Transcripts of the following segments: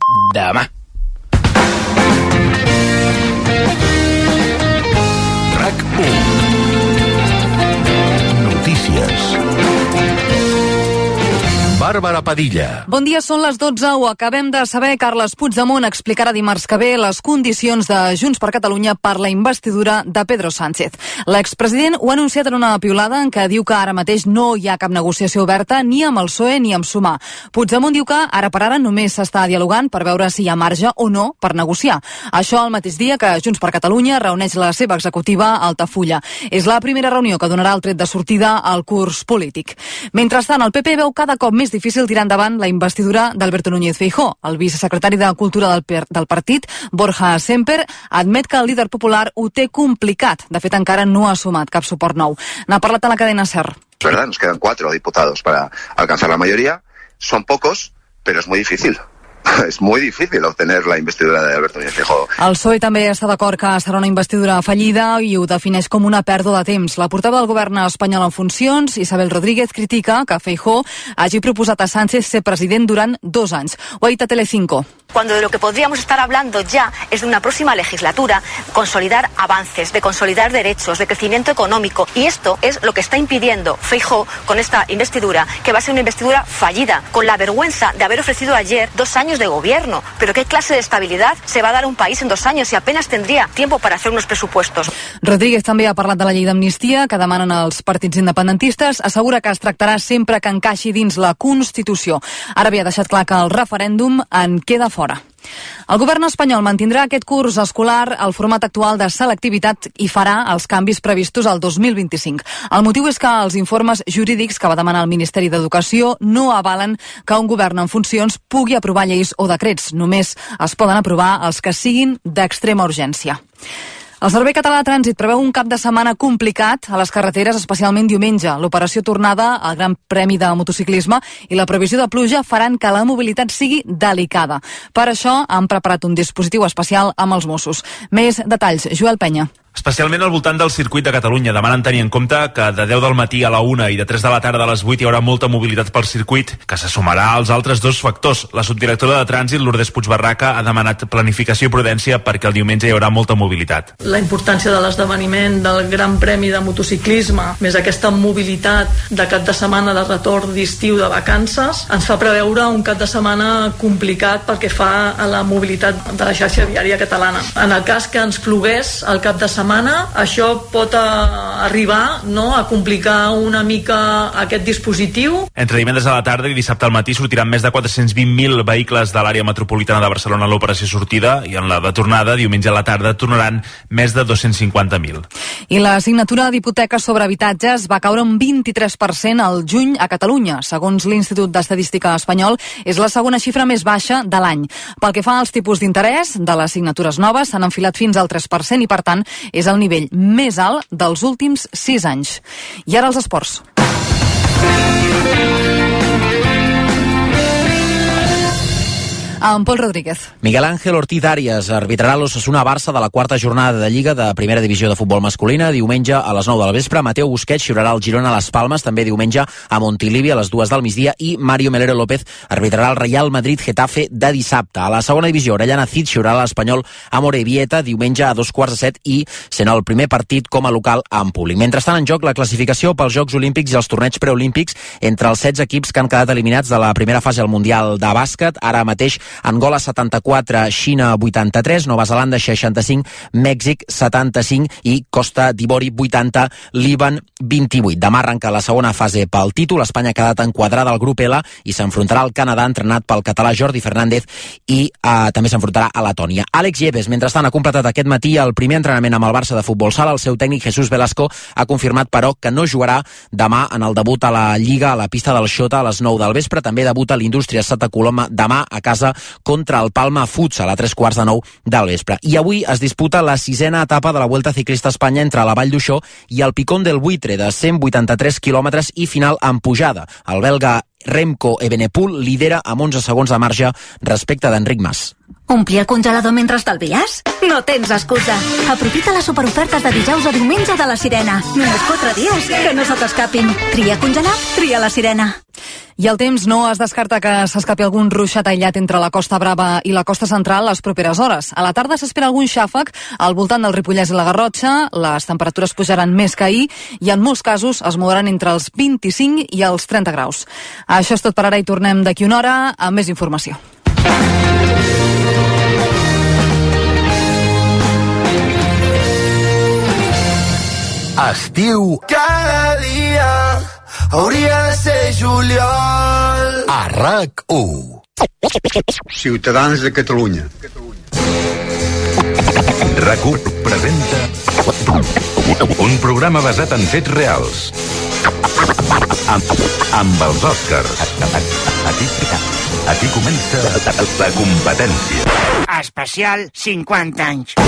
demà. RAC1. Notícies. Bàrbara Padilla. Bon dia, són les 12. Ho acabem de saber. Carles Puigdemont explicarà dimarts que ve les condicions de Junts per Catalunya per la investidura de Pedro Sánchez. L'expresident ho ha anunciat en una piulada en què diu que ara mateix no hi ha cap negociació oberta ni amb el PSOE ni amb Sumar. Puigdemont diu que ara per ara només s'està dialogant per veure si hi ha marge o no per negociar. Això el mateix dia que Junts per Catalunya reuneix la seva executiva a Altafulla. És la primera reunió que donarà el tret de sortida al curs polític. Mentrestant, el PP veu cada cop més difícil tirar endavant la investidura d'Alberto Núñez Feijóo. El vicesecretari de Cultura del partit, Borja Semper, admet que el líder popular ho té complicat. De fet, encara no ha sumat cap suport nou. N'ha parlat a la cadena SER. Es verdad, nos quedan 4 diputados para alcanzar la mayoría. Son pocos, pero es muy difícil. És molt difícil obtenir la investidura d'Alberto Núñez Feijóo. El PSOE també està d'acord que serà una investidura fallida i ho defineix com una pèrdua de temps. La portaveu del govern espanyol en funcions, Isabel Rodríguez, critica que Feijóo hagi proposat a Sánchez ser president durant 2 anys. Ho ha dit a Telecinco. Cuando de lo que podríamos estar hablando ya es de una próxima legislatura, consolidar avances, de consolidar derechos, de crecimiento económico. Y esto es lo que está impidiendo Feijóo con esta investidura, que va a ser una investidura fallida, con la vergüenza de haber ofrecido ayer 2 años de gobierno. Pero ¿qué clase de estabilidad se va a dar a un país en 2 años si apenas tendría tiempo para hacer unos presupuestos? Rodríguez també ha parlat de la llei d'amnistia que demanen els partits independentistes. Assegura que es tractarà sempre que encaixi dins la Constitució. Ara bé, ha deixat clar que el referèndum en queda fora. El govern espanyol mantindrà aquest curs escolar al format actual de selectivitat i farà els canvis previstos al 2025. El motiu és que els informes jurídics que va demanar el Ministeri d'Educació no avalen que un govern en funcions pugui aprovar lleis o decrets. Només es poden aprovar els que siguin d'extrema urgència. El Servei Català de Trànsit preveu un cap de setmana complicat a les carreteres, especialment diumenge. L'operació tornada al Gran Premi de Motociclisme i la previsió de pluja faran que la mobilitat sigui delicada. Per això han preparat un dispositiu especial amb els Mossos. Més detalls, Joel Penya. Especialment al voltant del circuit de Catalunya. Demanen tenir en compte que de 10 del matí a la 1 i de 3 de la tarda a les 8 hi haurà molta mobilitat pel circuit, que se sumarà als altres 2 factors. La subdirectora de Trànsit, Lourdes Puigbarraca, ha demanat planificació i prudència perquè el diumenge hi haurà molta mobilitat. La importància de l'esdeveniment del Gran Premi de Motociclisme, més aquesta mobilitat de cap de setmana de retorn d'estiu de vacances, ens fa preveure un cap de setmana complicat pel que fa a la mobilitat de la xarxa viària catalana. En el cas que ens plogués el cap de setmana, això pot arribar a complicar una mica aquest dispositiu. Entre divendres a la tarda i dissabte al matí sortiran més de 420.000 vehicles de l'àrea metropolitana de Barcelona a l'operació sortida i en la de tornada, diumenge a la tarda, tornaran més de 250.000. I la signatura d'hipoteques sobre habitatges va caure un 23% al juny a Catalunya. Segons l'Institut d'Estadística espanyol, és la segona xifra més baixa de l'any. Pel que fa als tipus d'interès de les signatures noves, s'han enfilat fins al 3% i, per tant, és el nivell més alt dels últims 6 anys. I ara els esports. Amb Pol Rodríguez. Miguel Ángel Ortiz Arias arbitrarà l'Osasuna-Barça de la 4a jornada de Lliga de Primera Divisió de Futbol Masculina. Diumenge a les 9 del vespre, Mateo Busquets xiurarà el Girona a les Palmes, també diumenge a Montilivi a les 2 del migdia, i Mario Melero López arbitrarà el Real Madrid-Getafe de dissabte. A la segona divisió, Orellana Cid xiurarà l'Espanyol a Morevieta diumenge a 2:15 i sent el primer partit com a local en públic. Mentrestant, en joc la classificació pels Jocs Olímpics i els torneigs preolímpics entre els 16 equips que han quedat eliminats de la primera fase al Mundial de Bàsquet. Ara mateix Angola 74, Xina 83, Nova Zelanda 65, Mèxic 75 i Costa d'Ivori 80, Líban 28. Demà arrenca la segona fase pel títol. Espanya ha quedat enquadrada al grup L i s'enfrontarà al Canadà, entrenat pel català Jordi Fernández, i també s'enfrontarà a Letònia. Àlex Yepes, mentrestant, ha completat aquest matí el primer entrenament amb el Barça de futbol sala. El seu tècnic Jesús Velasco ha confirmat, però, que no jugarà demà en el debut a la Lliga a la pista del Xota a les 9 del vespre. També debuta l'Indústria Santa Coloma demà a casa contra el Palma Futsal a 3:15 del vespre. I avui es disputa la 6a etapa de la Vuelta Ciclista a Espanya entre la Vall d'Uixó i el Picón del Buitre, de 183 quilòmetres i final en pujada. El belga Remco Evenepoel lidera amb 11 segons de marge respecte d'Enric Mas. Omplir el congelador mentre estalvies? No tens excusa. Aprofita les superofertes de dijous a diumenge de La Sirena. Només 4 dies, que no se t'escapin. Tria congelat, tria La Sirena. I el temps no es descarta que s'escapi algun ruixat aïllat entre la Costa Brava i la Costa Central les properes hores. A la tarda s'espera algun xàfec al voltant del Ripollès i la Garrotxa, les temperatures pujaran més que ahir i en molts casos es mogueran entre els 25 i els 30 graus. Això és tot per ara i tornem d'aquí una hora amb més informació. Estiu cada dia hauria de ser juliol. a RAC1. Ciutadans de Catalunya. RAC1 presenta un programa basat en fets reals amb els Oscars. Aquí comença la competència. Especial 50 anys.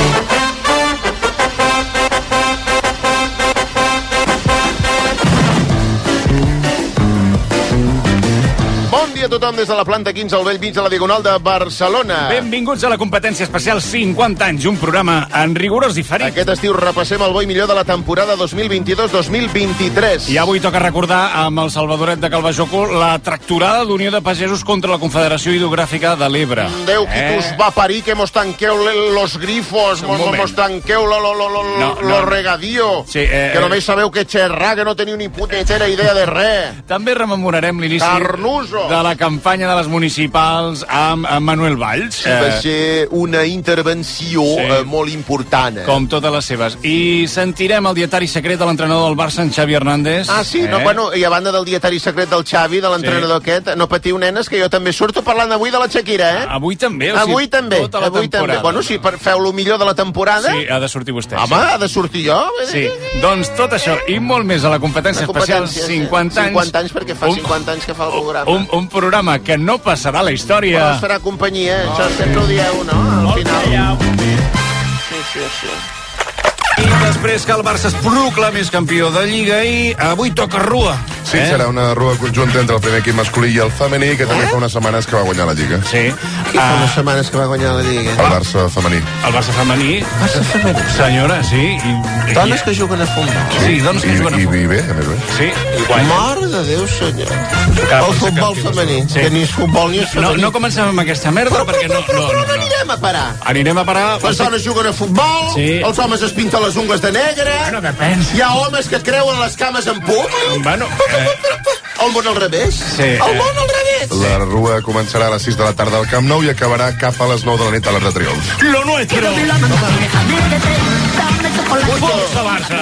Bon dia a tothom des de la planta 15 al Bellvig de la Diagonal de Barcelona. Benvinguts a la competència especial 50 anys, un programa en rigorós diferit. Aquest estiu repassem el bo i millor de la temporada 2022-2023. I avui toca recordar amb el Salvadoret de Calvajoco la tracturada d'Unió de Pagesos contra la Confederació Hidrogràfica de l'Ebre. Déu, qui us va parir que mos tanqueu los grifos, mos tanqueu lo regadío, sí, que només sabeu que xerrar, que no teniu ni putera idea de res. També rememorarem l'inici de la campanya de les municipals amb Manuel Valls. Sí, va ser una intervenció molt important. Com totes les seves. I sentirem el dietari secret de l'entrenador del Barça, en Xavi Hernández. Ah, sí? No, bueno, i a banda del dietari secret del Xavi, de l'entrenador aquest, no patiu, nenes, que jo també surto parlant avui de la Shakira, eh? Avui també. Avui també. Tota la temporada. Bueno, si feu lo millor de la temporada... Sí, ha de sortir vostè. Home, ha de sortir jo? Sí, doncs tot això i molt més a la competència especial 50 anys. 50 anys perquè fa 50 anys que fa el programa. Un programa que no passarà a la història. Però es farà companyia, això sempre ho dieu, no? Al final. Sí. I després que el Barça es proclamés campió de Lliga i avui toca rua. Sí, serà una rua conjunta entre el primer equip masculí i el femení, que també fa unes setmanes que va guanyar la Lliga. Sí. Fa unes setmanes que va guanyar la Lliga. El Barça femení. El Barça femení? Senyora, sí. Dones que juguen a futbol. Sí, dones que juguen a futbol. I bé, a més bé. Sí. Mare de Déu, senyor. El futbol femení. Que ni és futbol ni és femení. No comencem amb aquesta merda, perquè no... Però anirem a parar. Anirem a parar... Les dones juguen a futbol, els homes es pinten les ungles de negre, bueno, depèn. Hi ha homes que creuen les cames en públic. Bueno, el món al revés. Sí, el món al revés. La rua començarà a les 6 de la tarda al Camp Nou i acabarà cap a les 9 de la nit a l'Arc de Triomf. Lo nuestro. Força Barça.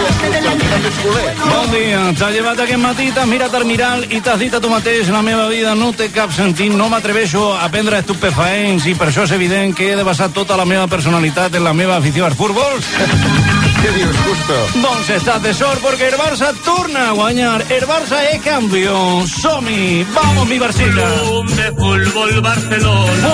Bon dia. T'has llevat aquest matí, t'has mirat al mirall i t'has dit a tu mateix: la meva vida no té cap sentit, no m'atreveixo a prendre estupefaents i per això és evident que he de basar tota la meva personalitat en la meva afició al futbol. Què dius, Justo? Doncs estàs de sort perquè el Barça torna a guanyar. El Barça és campió. Som-hi. Vamos, mi Barcita. Club de Fútbol Barcelona.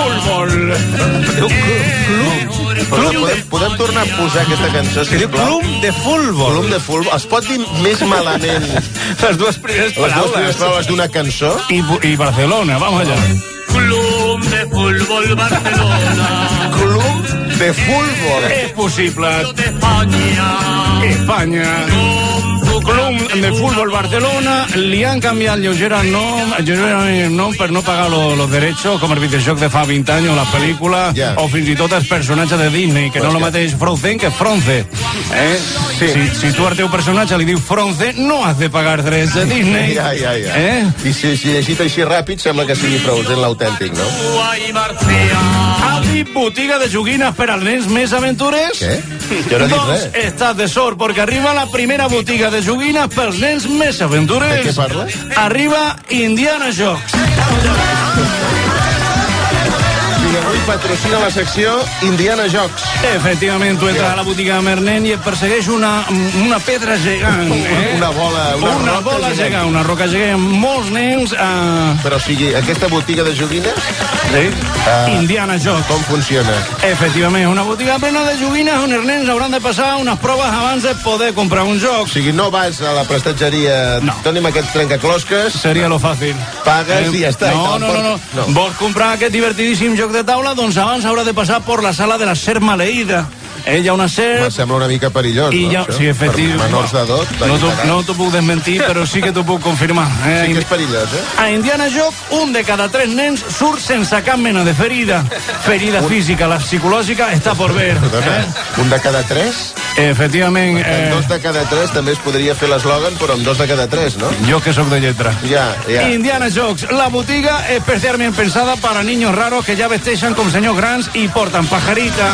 Podem tornar a posar aquesta cançó, sisplau? Club de Fútbol. Club de Fútbol. Es pot dir més malament les dues primeres paraules d'una cançó? I Barcelona, vamos allá. Club de Fútbol Barcelona. Club de Fútbol. És possible. Espanya. Club de Fútbol Barcelona li han canviat lleugerament el nom per no pagar los derechos, com el videojoc de fa 20 anys, la pel·lícula, o fins i tot els personatges de Disney, que no el mateix Frozen que Fronce. Si tu al teu personatge li dius Fronce, no has de pagar drets de Disney. Ja. I si llegit així ràpid, sembla que sigui Frozen l'autèntic, no? Ha dit botiga de joguines per als nens més aventurers? Què? Jo no he dit res. Doncs estàs de sort, perquè arriba la primera botiga de joguines pels nens més aventurers. De què parles? Arriba Indiana Jocs. Avui patrocina la secció Indiana Jocs. Efectivament, tu entres a la botiga amb el nen i et persegueix una pedra gegant. Una bola gegant, una roca gegant. Molts nens... Però o sigui, aquesta botiga de joguines... Sí, Indiana Jocs. Com funciona? Efectivament, una botiga plena de joguines on els nens hauran de passar unes proves abans de poder comprar un joc. O sigui, no vas a la prestatgeria... No. Doni'm aquest trencaclosques... Seria lo fàcil. Pagues i ja està. No. Vols comprar aquest divertidíssim joc de taula? doncs abans haurà de passar per la sala de la serp maleïda. Ella una serp... Em sembla una mica perillós, no? Ja, sí, efectivament. Per menors d'edat. No t'ho puc desmentir, però sí que t'ho puc confirmar. Sí que és perillós, A Indiana Joc, 1 de cada 3 nens surt sense cap mena de ferida. Ferida física, la psicològica està por ver. Un de cada 3? Efectivament. En 2 de cada 3 també es podria fer l'eslògan, però amb 2 de cada 3, no? Jo que sóc de lletra. Ja. Indiana Jocs, la botiga especialment pensada para niños raros que ya vesteixen com senyors grans i porten pajarita.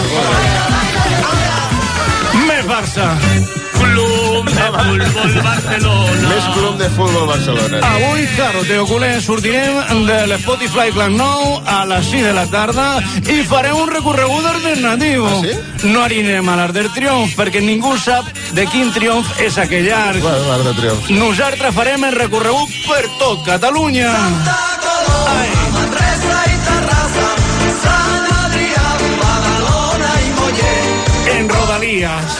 Més Barça. Club de Futbol Barcelona. Més Club de Futbol Barcelona. Avui, claro, Teo Culer, sortirem de l'Spotify Club Nou a les 6 de la tarda i farem un recorregut alternatiu. Ah, sí? No anirem a l'Arc del Triomf perquè ningú sap de quin triomf és aquell arc. Bueno, l'Arc del Triomf. Nosaltres farem el recorregut per tot Catalunya. Santa Coloma, Manresa i Terrassa, Sant Adrià, Badalona i Mollet. En Rodalies.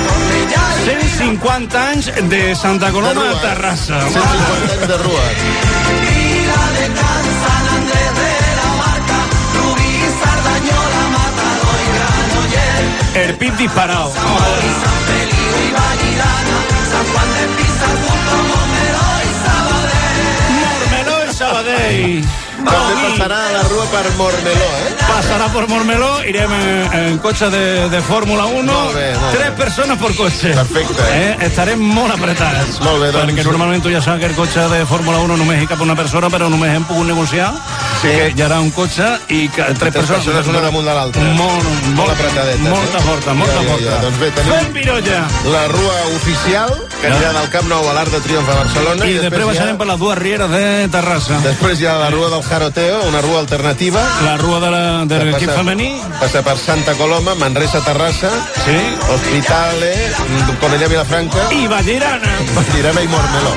150 anys de Santa Coloma de Terrassa. 150 anys de Rua. Vila de Can, Sant Andrés de la Barca, Rubí, Cerdanyola, Mataró i Granollers. El pit disparado. Sant Feliu i Vallirana, Sant Juan de Pisa, Punto, Montmeló i Sabadell. Montmeló i Sabadell. També passarà a la Rua per Montmeló, Passarà per Montmeló, irem en cotxe de Fórmula 1. Molt bé. 3 persones per cotxe. Perfecte. Estarem molt apretats. Molt bé, doncs. Perquè normalment tu ja saps que el cotxe de Fórmula 1 només hi cap una persona, però només hem pogut negociar. Sí. Que hi haurà un cotxe i 3 persones una damunt de l'altra. Molt apretadeta. Molta forta. Doncs bé, tenim Fem pirolla. la Rua oficial, que anirà del Camp Nou a l'Arc de Triomf a Barcelona. I després baixarem per les dues rieres de Terrassa. Després hi ha la Rua del Jaroteo, una rua alternativa. La Rua de l'equip femení. Passa per Santa Coloma, Manresa, Terrassa, sí. Hospitale, Cornellà, Vilafranca. I Vallirana. Vallirana i Montmeló.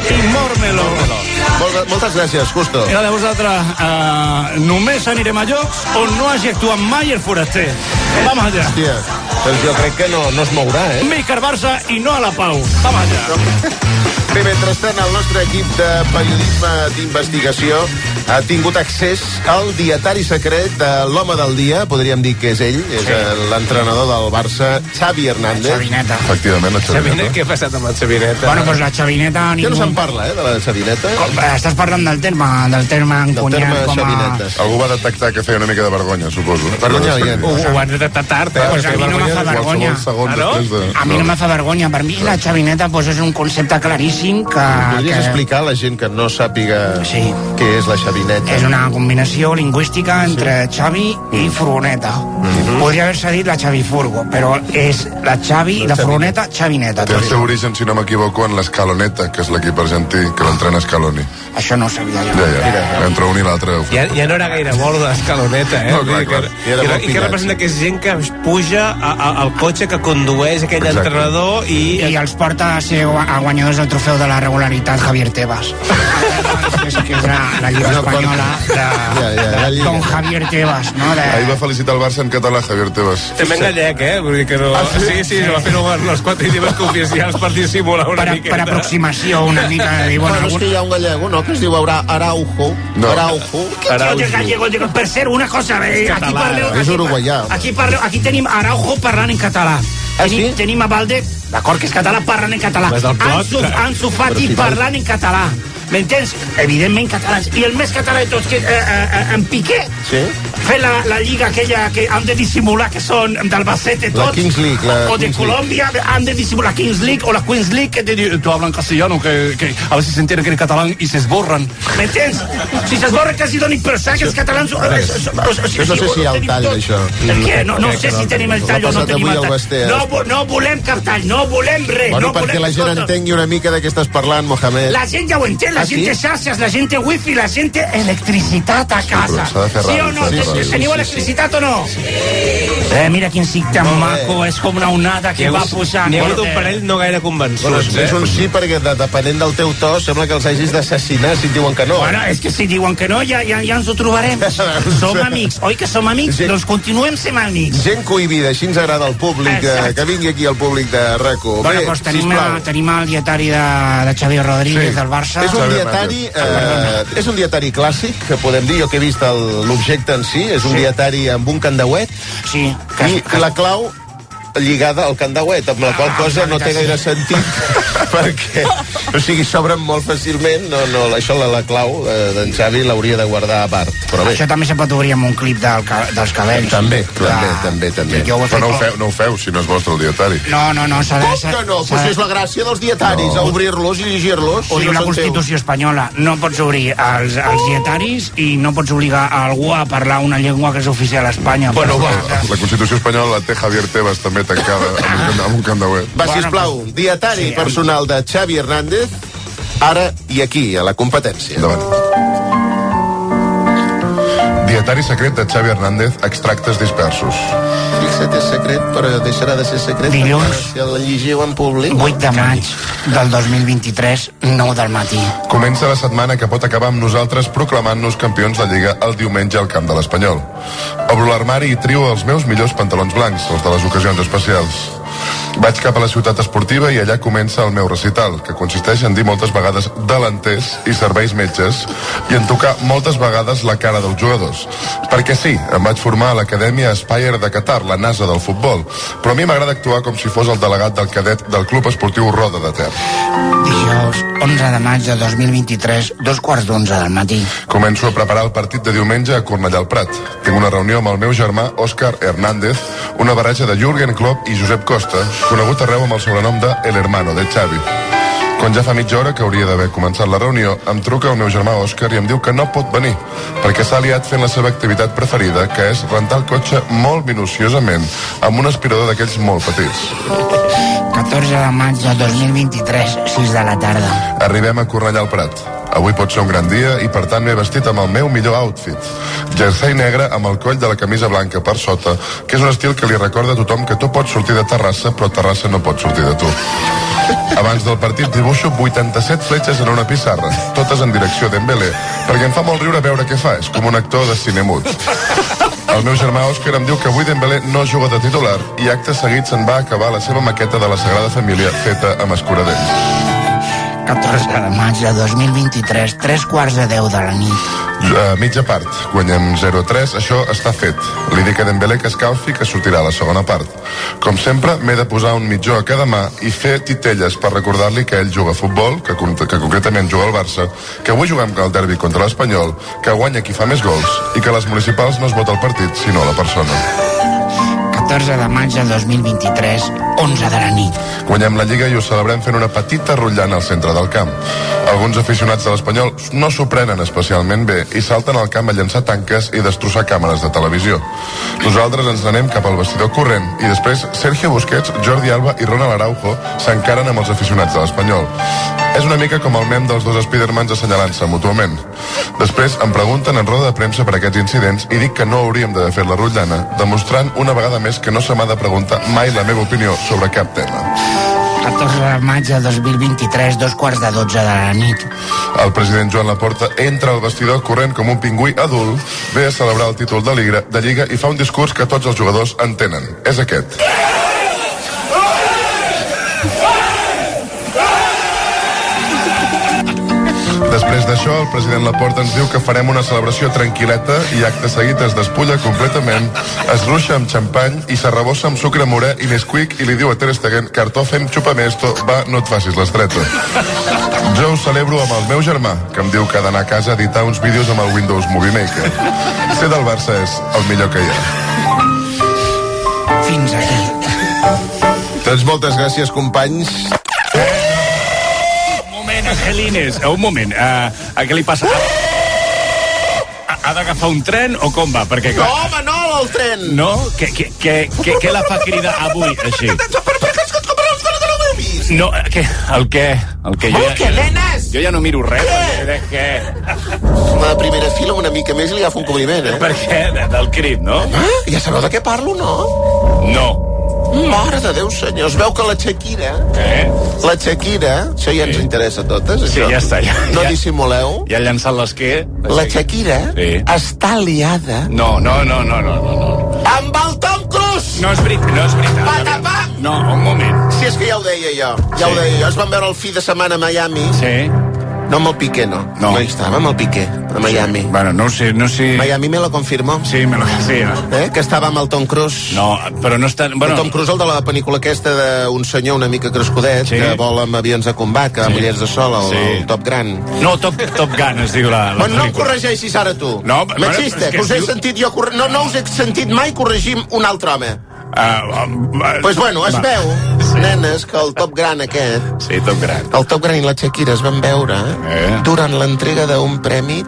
Moltes gràcies, Justo. I de vosaltres, només anirem a llocs on no hagi actuat mai el foraster. Vamos allá. Hòstia, doncs jo crec que no es mourà, Mica al Barça i no a la Pau. Vamos allá. Bé, mentrestant, el nostre equip de periodisme d'investigació ha tingut accés al dietari secret de l'home del dia, podríem dir que és ell, és l'entrenador del Barça, Xavi Hernández. Xavineta. Efectivament, la Xavineta. Què ha passat amb el Xavineta? Bueno, doncs la Xavineta... Ja no se'n parla, de la Xavineta? Estàs parlant del terme encunyat com a... Xavinetes. Algú va detectar que feia una mica de vergonya, suposo. Vergonya aliena. Ho han detectat tard, Pues a mi no me fa vergonya. A mi no me fa vergonya. Per mi la Xavineta és un concepte claríssim que... Podries explicar a la gent que no sàpiga què és la Xavineta? És una combinació lingüística entre Xavi i furgoneta. Podria haver-se dit la Xavi Furgo, però és la Xavi, la furgoneta, Xavineta. Té el seu origen, si no m'equivoco, en l'Escaloneta, que és l'equip argentí, que l'entrena Scaloni. Això no ho sabia jo. Ja. Entre un i l'altre. Ja no era gaire bo d'Escaloneta, No, clar. I que representa que és gent que puja al cotxe que condueix aquell entrenador i els porta a ser guanyadors del trofeu de la regularitat Javier Tebas. Que és la Lliga Espanyola de Don Javier Tebas, no? Ahir va felicitar el Barça en català, Javier Tebas. També en gallec, Vull dir que no... Sí, va fer els 4 idiomes cooficials per dissimular una miqueta. Per aproximació, una mica. Bueno, és que hi ha un gallego, no?, que es diu Araujo. Araujo. Gallego. Per ser una cosa, aquí parleu... És uruguaià. Aquí tenim Araujo parlant en català. Tenim a Valde, d'acord que és català, parlant en català. Ansu Fati parlant en català. M'entens? Evidentment catalans. I el més català de tots, que en Piqué, fer la lliga aquella que han de dissimular que són d'Albacete tots. La Kings League. O de Colòmbia, han de dissimular la Kings League o la Queens League, que tú hablan castellano, que a veces se entiende que eres catalán y se esborran. M'entens? Si s'esborren quasi donin per sac, els catalans... No sé si hi ha el tall, això. Per què? No sé si tenim el tall o no tenim el tall. No volem cap tall, no volem res. Bueno, perquè la gent entengui una mica de què estàs parlant, Mohamed. La gent ja ho entén, la gent té xarxes, la gent té wifi, la gent té electricitat a casa. Sí o no? Teniu electricitat o no? Mira quin cic tan maco, és com una onada que va posant. N'hi ha hagut un parell no gaire convençuts. És un sí, perquè depenent del teu to sembla que els hagis d'assassinar si et diuen que no. Bueno, és que si diuen que no ja ens ho trobarem. Som amics, oi que som amics? Doncs continuem sent amics. Gent cohibida, així ens agrada el públic, que vingui aquí el públic de RAC1. Bueno, doncs tenim el dietari de Xavi Rodríguez del Barça. És un és un dietari clàssic, que podem dir, jo que he vist l'objecte en si, és un dietari amb un candauet, i la clau lligada al candauet, amb la qual cosa no té gaire sentit, perquè, o sigui, s'obren molt fàcilment, això la clau d'en Xavi l'hauria de guardar a part, però bé. Això també se pot obrir amb un clip dels cabells. També. Però no ho feu, si no és vostre el dietari. No, s'ha de... Com que no? Pues és la gràcia dels dietaris, a obrir-los i llegir-los. Ho diu la Constitució espanyola, no pots obrir els dietaris i no pots obligar a algú a parlar una llengua que és oficial a Espanya. Bueno, la Constitució espanyola la té Javier Tebas també tancada amb un candauet. Va, sisplau, dietari personal de Xavi Hernández, ara i aquí, a la competència. Endavant. Dietari secret de Xavi Hernández, extractes dispersos. Fixa't, és secret, però deixarà de ser secret. Dilluns, si el llegiu en públic. 8 de maig del 2023, 9 del matí. Comença la setmana que pot acabar amb nosaltres proclamant-nos campions de Lliga el diumenge al camp de l'Espanyol. Obro l'armari i trio els meus millors pantalons blancs, els de les ocasions especials. Vaig cap a la ciutat esportiva i allà comença el meu recital, que consisteix en dir moltes vegades delanters i serveis metges i en tocar moltes vegades la cara dels jugadors. Perquè sí, em vaig formar a l'Acadèmia Aspire de Qatar, la NASA del futbol, però a mi m'agrada actuar com si fos el delegat del cadet del Club Esportiu Roda de Ter. Dijous, 11 de maig de 2023, 2:15 del matí. Començo a preparar el partit de diumenge a Cornellà al Prat. Tinc una reunió amb el meu germà Òscar Hernández, una barreja de Jürgen Klopp i Josep Costa, conegut arreu amb el sobrenom de El Hermano, de Xavi. Quan ja fa mitja hora que hauria d'haver començat la reunió, em truca el meu germà Òscar i em diu que no pot venir, perquè s'ha liat fent la seva activitat preferida, que és rentar el cotxe molt minuciosament amb un aspirador d'aquells molt petits. 14 de maig de 2023, 6 de la tarda. Arribem a Cornellà al Prat. Avui pot ser un gran dia i per tant m'he vestit amb el meu millor outfit. Jersei negre amb el coll de la camisa blanca per sota, que és un estil que li recorda a tothom que tu pots sortir de Terrassa, però Terrassa no pot sortir de tu. Abans del partit dibuixo 87 fletxes en una pissarra, totes en direcció d'Embelé, perquè em fa molt riure veure què fa, és com un actor de cine mut. El meu germà Òscar em diu que avui Dembélé no juga de titular i acte seguit se'n va acabar la seva maqueta de la Sagrada Família feta amb escuradents. 14 de maig de 2023, 9:45 de la nit. Mitja part, guanyem 0-3, això està fet. Li dic a Dembélé que escalfi, que sortirà a la segona part. Com sempre, m'he de posar un mitjó a cada mà i fer titelles per recordar-li que ell juga a futbol, que concretament juga al Barça, que avui juguem al derbi contra l'Espanyol, que guanya qui fa més gols i que a les municipals no es vota el partit, sinó la persona. 14 de maig del 2023, 11 de la nit. Guanyem la Lliga i ho celebrem fent una petita rotllana al centre del camp. Alguns aficionats de l'Espanyol no s'ho prenen especialment bé i salten al camp a llançar tanques i destrossar càmeres de televisió. Nosaltres ens n'anem cap al vestidor corrent i després Sergio Busquets, Jordi Alba i Ronald Araujo s'encaren amb els aficionats de l'Espanyol. És una mica com el mem dels dos Spidermans assenyalant-se mútuament. Després em pregunten en roda de premsa per aquests incidents i dic que no hauríem d'haver fet la rotllana, demostrant una vegada més que no se m'ha de preguntar mai la meva opinió sobre cap tema. 14 de maig del 2023, 2:12 de la nit. El president Joan Laporta entra al vestidor corrent com un pingüí adult, ve a celebrar el títol de Lliga i fa un discurs que tots els jugadors entenen. És aquest. Després d'això, el president Laporta ens diu que farem una celebració tranquil·leta i acte seguit es despulla completament, es ruixa amb xampany i s'arrebossa amb sucre morè i Nesquik i li diu a Ter Stegen, Cartofen, chúpame esto, va, no et facis l'estreta. Jo ho celebro amb el meu germà, que em diu que ha d'anar a casa a editar uns vídeos amb el Windows Movie Maker. Ser del Barça és el millor que hi ha. Fins aquí. Doncs moltes gràcies, companys. Angelines, un moment, a què li passa? Ha d'agafar un tren o com va? Perquè, no, home, no, el tren! No? Què la fa cridar avui, així? No, el què? Nenes? Jo ja no miro res. Què? La primera fila una mica més i li agafa un cobriment, eh? Per què? Del crit, no? Ja sabeu de què parlo, no? No. Mare de Déu, senyor, es veu que la Shakira... La Shakira, això ja ens interessa a totes, això. Sí, ja està. No dissimuleu. Ja ha llançat l'esquer. La Shakira està liada... No. Amb el Tom Cruise! No és veritat. Patapam! No, un moment. Si és que ja ho deia jo. Es van veure el fi de setmana a Miami. Sí. No, amb el Piqué, no. No hi estava, amb el Piqué, a Miami. Bueno, no sé... Miami me lo confirmó. Sí, Que estava amb el Tom Cruise. No, però no està... Bueno, el Tom Cruise, el de la pel·lícula aquesta d'un senyor una mica crescudet, que vol amb avions de combat, que va amb ullers de sol, el Top Gun. No, Top Gun es diu la bueno, no em corregeixis ara tu. No, machista, que us he sentit jo... No us he sentit mai corregir un altre home. Pues bueno, es veu, nenes, que el Top Gun aquest... Sí, Top Gun. El Top Gun i la Shakira es van veure durant l'entrega d'un premi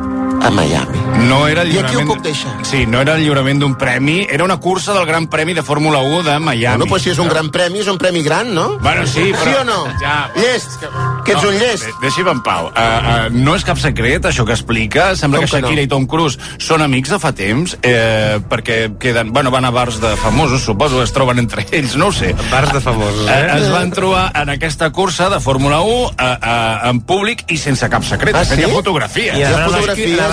a Miami. No era el lliurament... I aquí ho puc deixar. Sí, no era el lliurament d'un premi, era una cursa del Gran Premi de Fórmula 1 de Miami. Bueno, pues si és un gran premi, és un premi gran, no? Bueno, sí, però... Sí o no? Ja... Llest, que ets un llest. Deixi'm en pau. No és cap secret, això que explica. Sembla que Shakira i Tom Cruise són amics de fa temps, perquè queden... Bueno, van a bars de famosos, suposo, es troben entre ells, no ho sé. Bars de famosos, Es van trobar en aquesta cursa de Fórmula 1 en públic i sense cap secret. Ah, sí? Hi ha fotografies. Hi ha fotografies,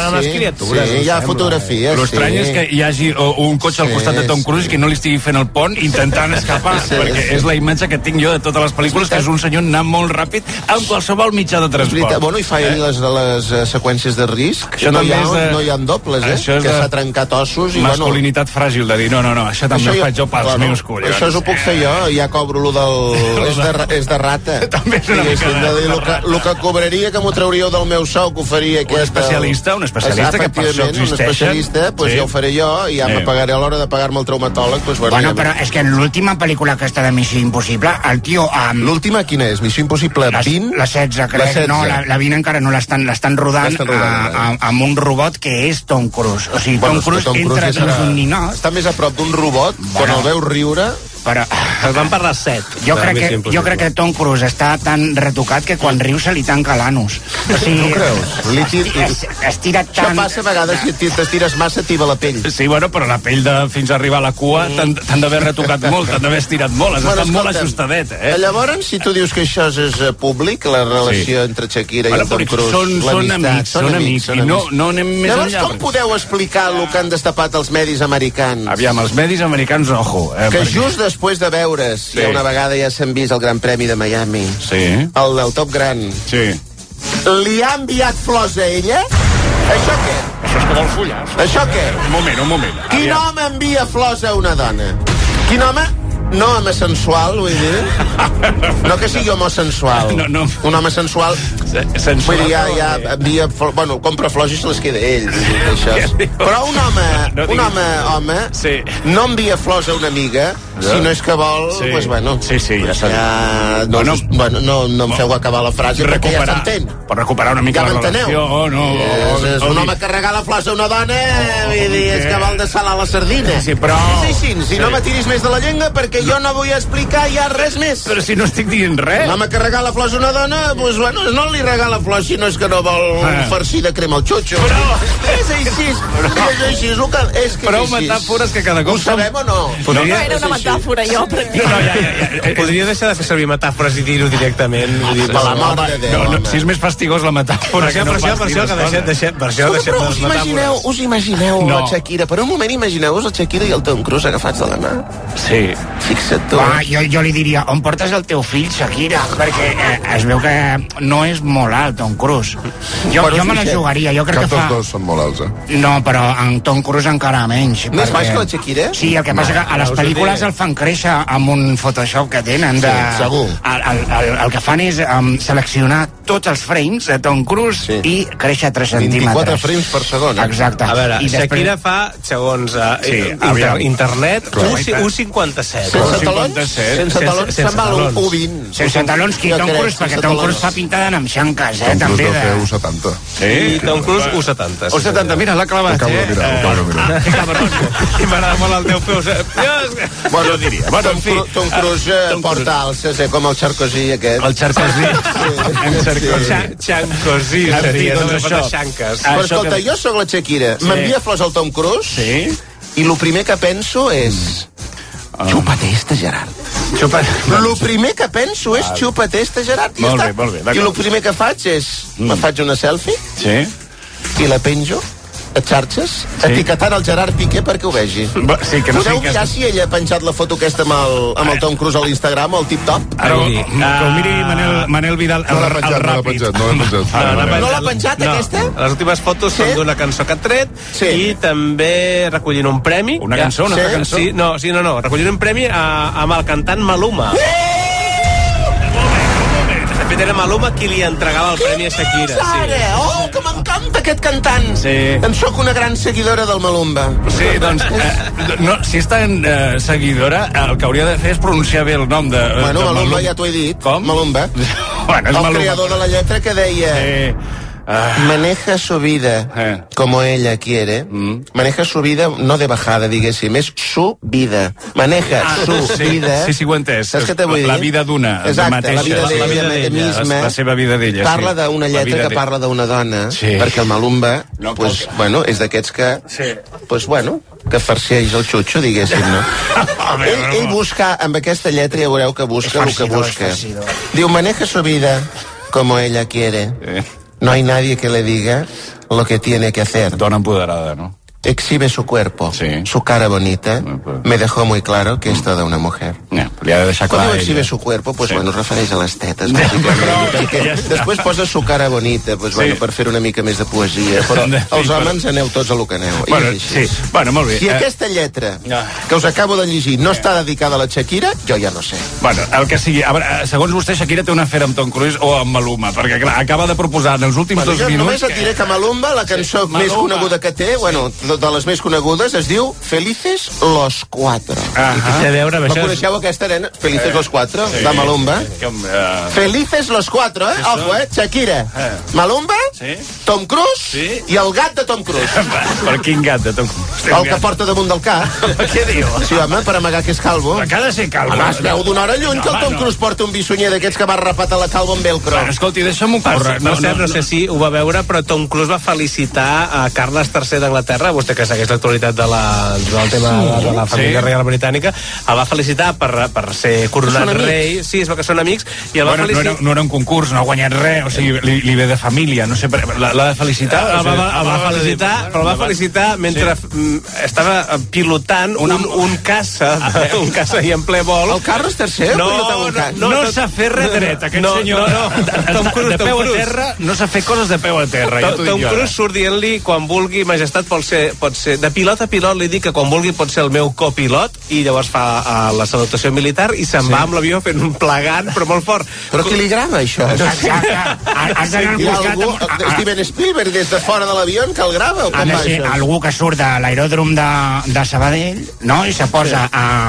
sí, hi ha fotografies. L'estrany és que hi hagi un cotxe al costat de Tom Cruise que no li estigui fent el pont intentant escapar, perquè és la imatge que tinc jo de totes les pel·lícules, que és un senyor anant molt ràpid amb qualsevol mitjà de transport. Bueno, i fa ell les seqüències de risc. Això no hi ha dobles, que s'ha trencat ossos. I masculinitat fràgil, de dir, no, això també ho faig jo pels meus collons. Això ho puc fer jo, ja cobro lo del... és de rata. També és una mica de rata. El que cobraria, que m'ho trauríeu del meu sou, que ho faria aquest... Un especialista que per això existeixen. Un especialista, doncs ja ho faré jo, i ja me pagaré a l'hora de pagar-me el traumatòleg. Bueno, però és que en l'última pel·lícula aquesta de Missió Impossible, el tio... L'última quina és? Missió Impossible 20? La 16, crec. No, la 20 encara no l'estan rodant amb un robot que és Tom Cruise. O sigui, Tom Cruise entra dins un ninot. Està més a prop d'un robot, quan el veus riure... Però... Es van parlar 7. Jo crec que Tom Cruise està tan retocat que quan riu se li tanca l'anus. O sigui, no creus? Estira tant... Això passa a vegades, si t'estires massa tiba la pell. Sí, bueno, però la pell fins a arribar a la cua t'han d'haver retocat molt, t'han d'haver estirat molt, has estat molt ajustadet, Llavors, si tu dius que això és públic, la relació entre Shakira i el Tom Cruise, són amics, i no anem més enllà. Llavors, com podeu explicar el que han destapat els medis americans? Aviam, els medis americans, ojo. Que just després de veure's, ja una vegada ja s'han vist el Gran Premi de Miami, el del Top Gun, li ha enviat flors a ella? Això què? Això és que vol follar. Això què? Un moment. Quin home envia flors a una dona? Quin home? No home sensual, vull dir. No que sigui home sensual. No. Un home sensual. Vull dir, ja envia... Bueno, compra flors i se les queda ell. Però un home, no envia flors a una amiga, si no és que vol, doncs bueno... Sí, ja s'ha dit. No em feu acabar la frase perquè ja s'entén. Per recuperar una mica la relació. És un home que regala flors a una dona, vull dir, és que vol dessalar la sardina. Sí, però... És així, si no me tiris més de la llengua, perquè jo no vull explicar ja res més. Però si no estic dient res. Un home que regala flors a una dona, doncs bueno, no li regala flors si no és que no vol un farcir de crema al xutxo. Però... És així, és que prou metàfores que cada cop... Ho sabem o no? No era una metàfora, jo, pràcticament. Podria deixar de fer servir metàfores i dir-ho directament. Per la mort de Déu. Si és més fastigós la metàfora que no pas dir les coses. Però us imagineu la Shakira, per un moment imagineu-vos la Shakira i el Tom Cruise agafats de la mà. Sí. Fixa't tu. Jo li diria, on portes el teu fill, Shakira? Perquè es veu que no és molt alt, Tom Cruise. Jo me la jugaria, jo crec que fa... Cap dels dos són molt alts, No, però en Tom Cruise encara menys. Més baix que la Shakira? Sí, el que passa que a les pel·lícules el fan créixer amb un Photoshop que tenen. Segur. El que fan és seleccionar tots els frames de Tom Cruise i créixer 3 centímetres. 24 frames per segon. Exacte. A veure, Shakira fa, segons internet, 1,57. Sense talons? Sense talons se'n val 1,20. Sense talons, qui Tom Cruise? Perquè Tom Cruise fa pintada amb xanques, Tom també. Cruise deu fer 1,70. I Tom Cruise 1,70. 1,70, mira, l'ha clavat, Mira. Que cabrón. I m'agrada molt el teu peu. Bueno, diria. Tom Cruise porta alces, com el Sarkozy aquest. El Sarkozy. Xancosí seria, no de xanques. Però escolta, jo sóc la Shakira. M'envia flors al Tom Cruise i el primer que penso és... Xupa-te este, Gerard. El primer que penso és xupa-te este, Gerard. Molt bé. I el primer que faig és... Me faig una selfie i la penjo a xarxes, etiquetant el Gerard Piqué perquè ho vegi. Sí, que no podeu sé mirar si ella ha penjat la foto aquesta amb el Tom Cruise a l'Instagram, el tip-top? Que ho miri Manel Vidal, el ràpid. No l'ha penjat, aquesta? Les últimes fotos són d'una cançó que ha tret i també recollint un premi. Una cançó? No, recollint un premi amb el cantant Maluma. De fet, era Maluma qui li entregava el premi a Shakira. Oh, que m'encanta aquest cantant! Sí. En sóc una gran seguidora del Malumba. Sí, doncs, si és tan seguidora, el que hauria de fer és pronunciar bé el nom de... Bueno, Malumba ja t'ho he dit. Com? Malumba. Bueno, el creador de la lletra que deia... Maneja su vida como ella quiere. Maneja su vida, no de bajada, diguéssim, és su vida. Maneja su vida. Sí, ho he entès. Saps què te vull dir? La vida d'una, exacte, la vida d'ella misma. La seva vida d'ella, parla d'una lletra que parla d'una dona, perquè el Malumba, és d'aquests que, que farceix el xutxo, diguéssim, no? Ell busca, amb aquesta lletra ja veureu que busca el que busca. Diu, maneja su vida como ella quiere. No hay nadie que le diga lo que tiene que hacer. Dona empoderada, ¿no? Exhibe su cuerpo, su cara bonita. Me dejó muy claro que es toda una mujer. Li ha de deixar clar. Quan diu exhibe su cuerpo, es refereix a les tetes, perquè després posa su cara bonita, per fer una mica més de poesia, però els homes aneu tots a lo que aneu. Bueno, molt bé. Si aquesta lletra que us acabo de llegir no està dedicada a la Shakira, jo ja no sé. Bueno, el que sigui. A veure, segons vostè, Shakira té una afera amb Tom Cruise o amb Maluma, perquè clar, acaba de proposar en els últims 2 minuts... Només et diré que Malumba, la cançó més coneguda que té, de les més conegudes, es diu Felices los Cuatro. La coneixeu aquesta arena? Felices los Cuatro, de Malumba. Felices los Cuatro, Ojo, Shakira, Malumba, Tom Cruise i el gat de Tom Cruise. Per quin gat de Tom Cruise? El que porta damunt del cap. Què diu? Sí, home, per amagar que és calvo. Que ha de ser calvo. Es veu d'una hora lluny que el Tom Cruise porta un bisonyer d'aquests que va repatar la calvo amb velcro. Escolti, deixa'm-ho córrer. No sé si ho va veure, però Tom Cruise va felicitar a Carles III d'Anglaterra, vostè que segueix l'actualitat del tema de la família reial britànica, el va felicitar per ser coronat rei. Sí, es veu que són amics. I el va felicitar... No era un concurs, no ha guanyat res, o sigui, li ve de família, no sé, l'ha de felicitar? El va felicitar mentre estava pilotant un caça i en ple vol. El Carles III pilotava un caça? No s'ha fet res dret, aquest senyor. De peu a terra, no s'ha fet coses de peu a terra. Tom Cruise surt dient-li, quan vulgui, majestat, pot ser de pilot a pilot, li dic que quan vulgui pot ser el meu copilot, i llavors fa la salutació militar i se'n va amb l'avió fent un plegant, però molt fort. Però qui li grava, això? Has d'anar al costat... Steven Spielberg, des de fora de l'avió, que el grava, o com va això? Algú que surt de l'aeròdrom de Sabadell, no?, i se posa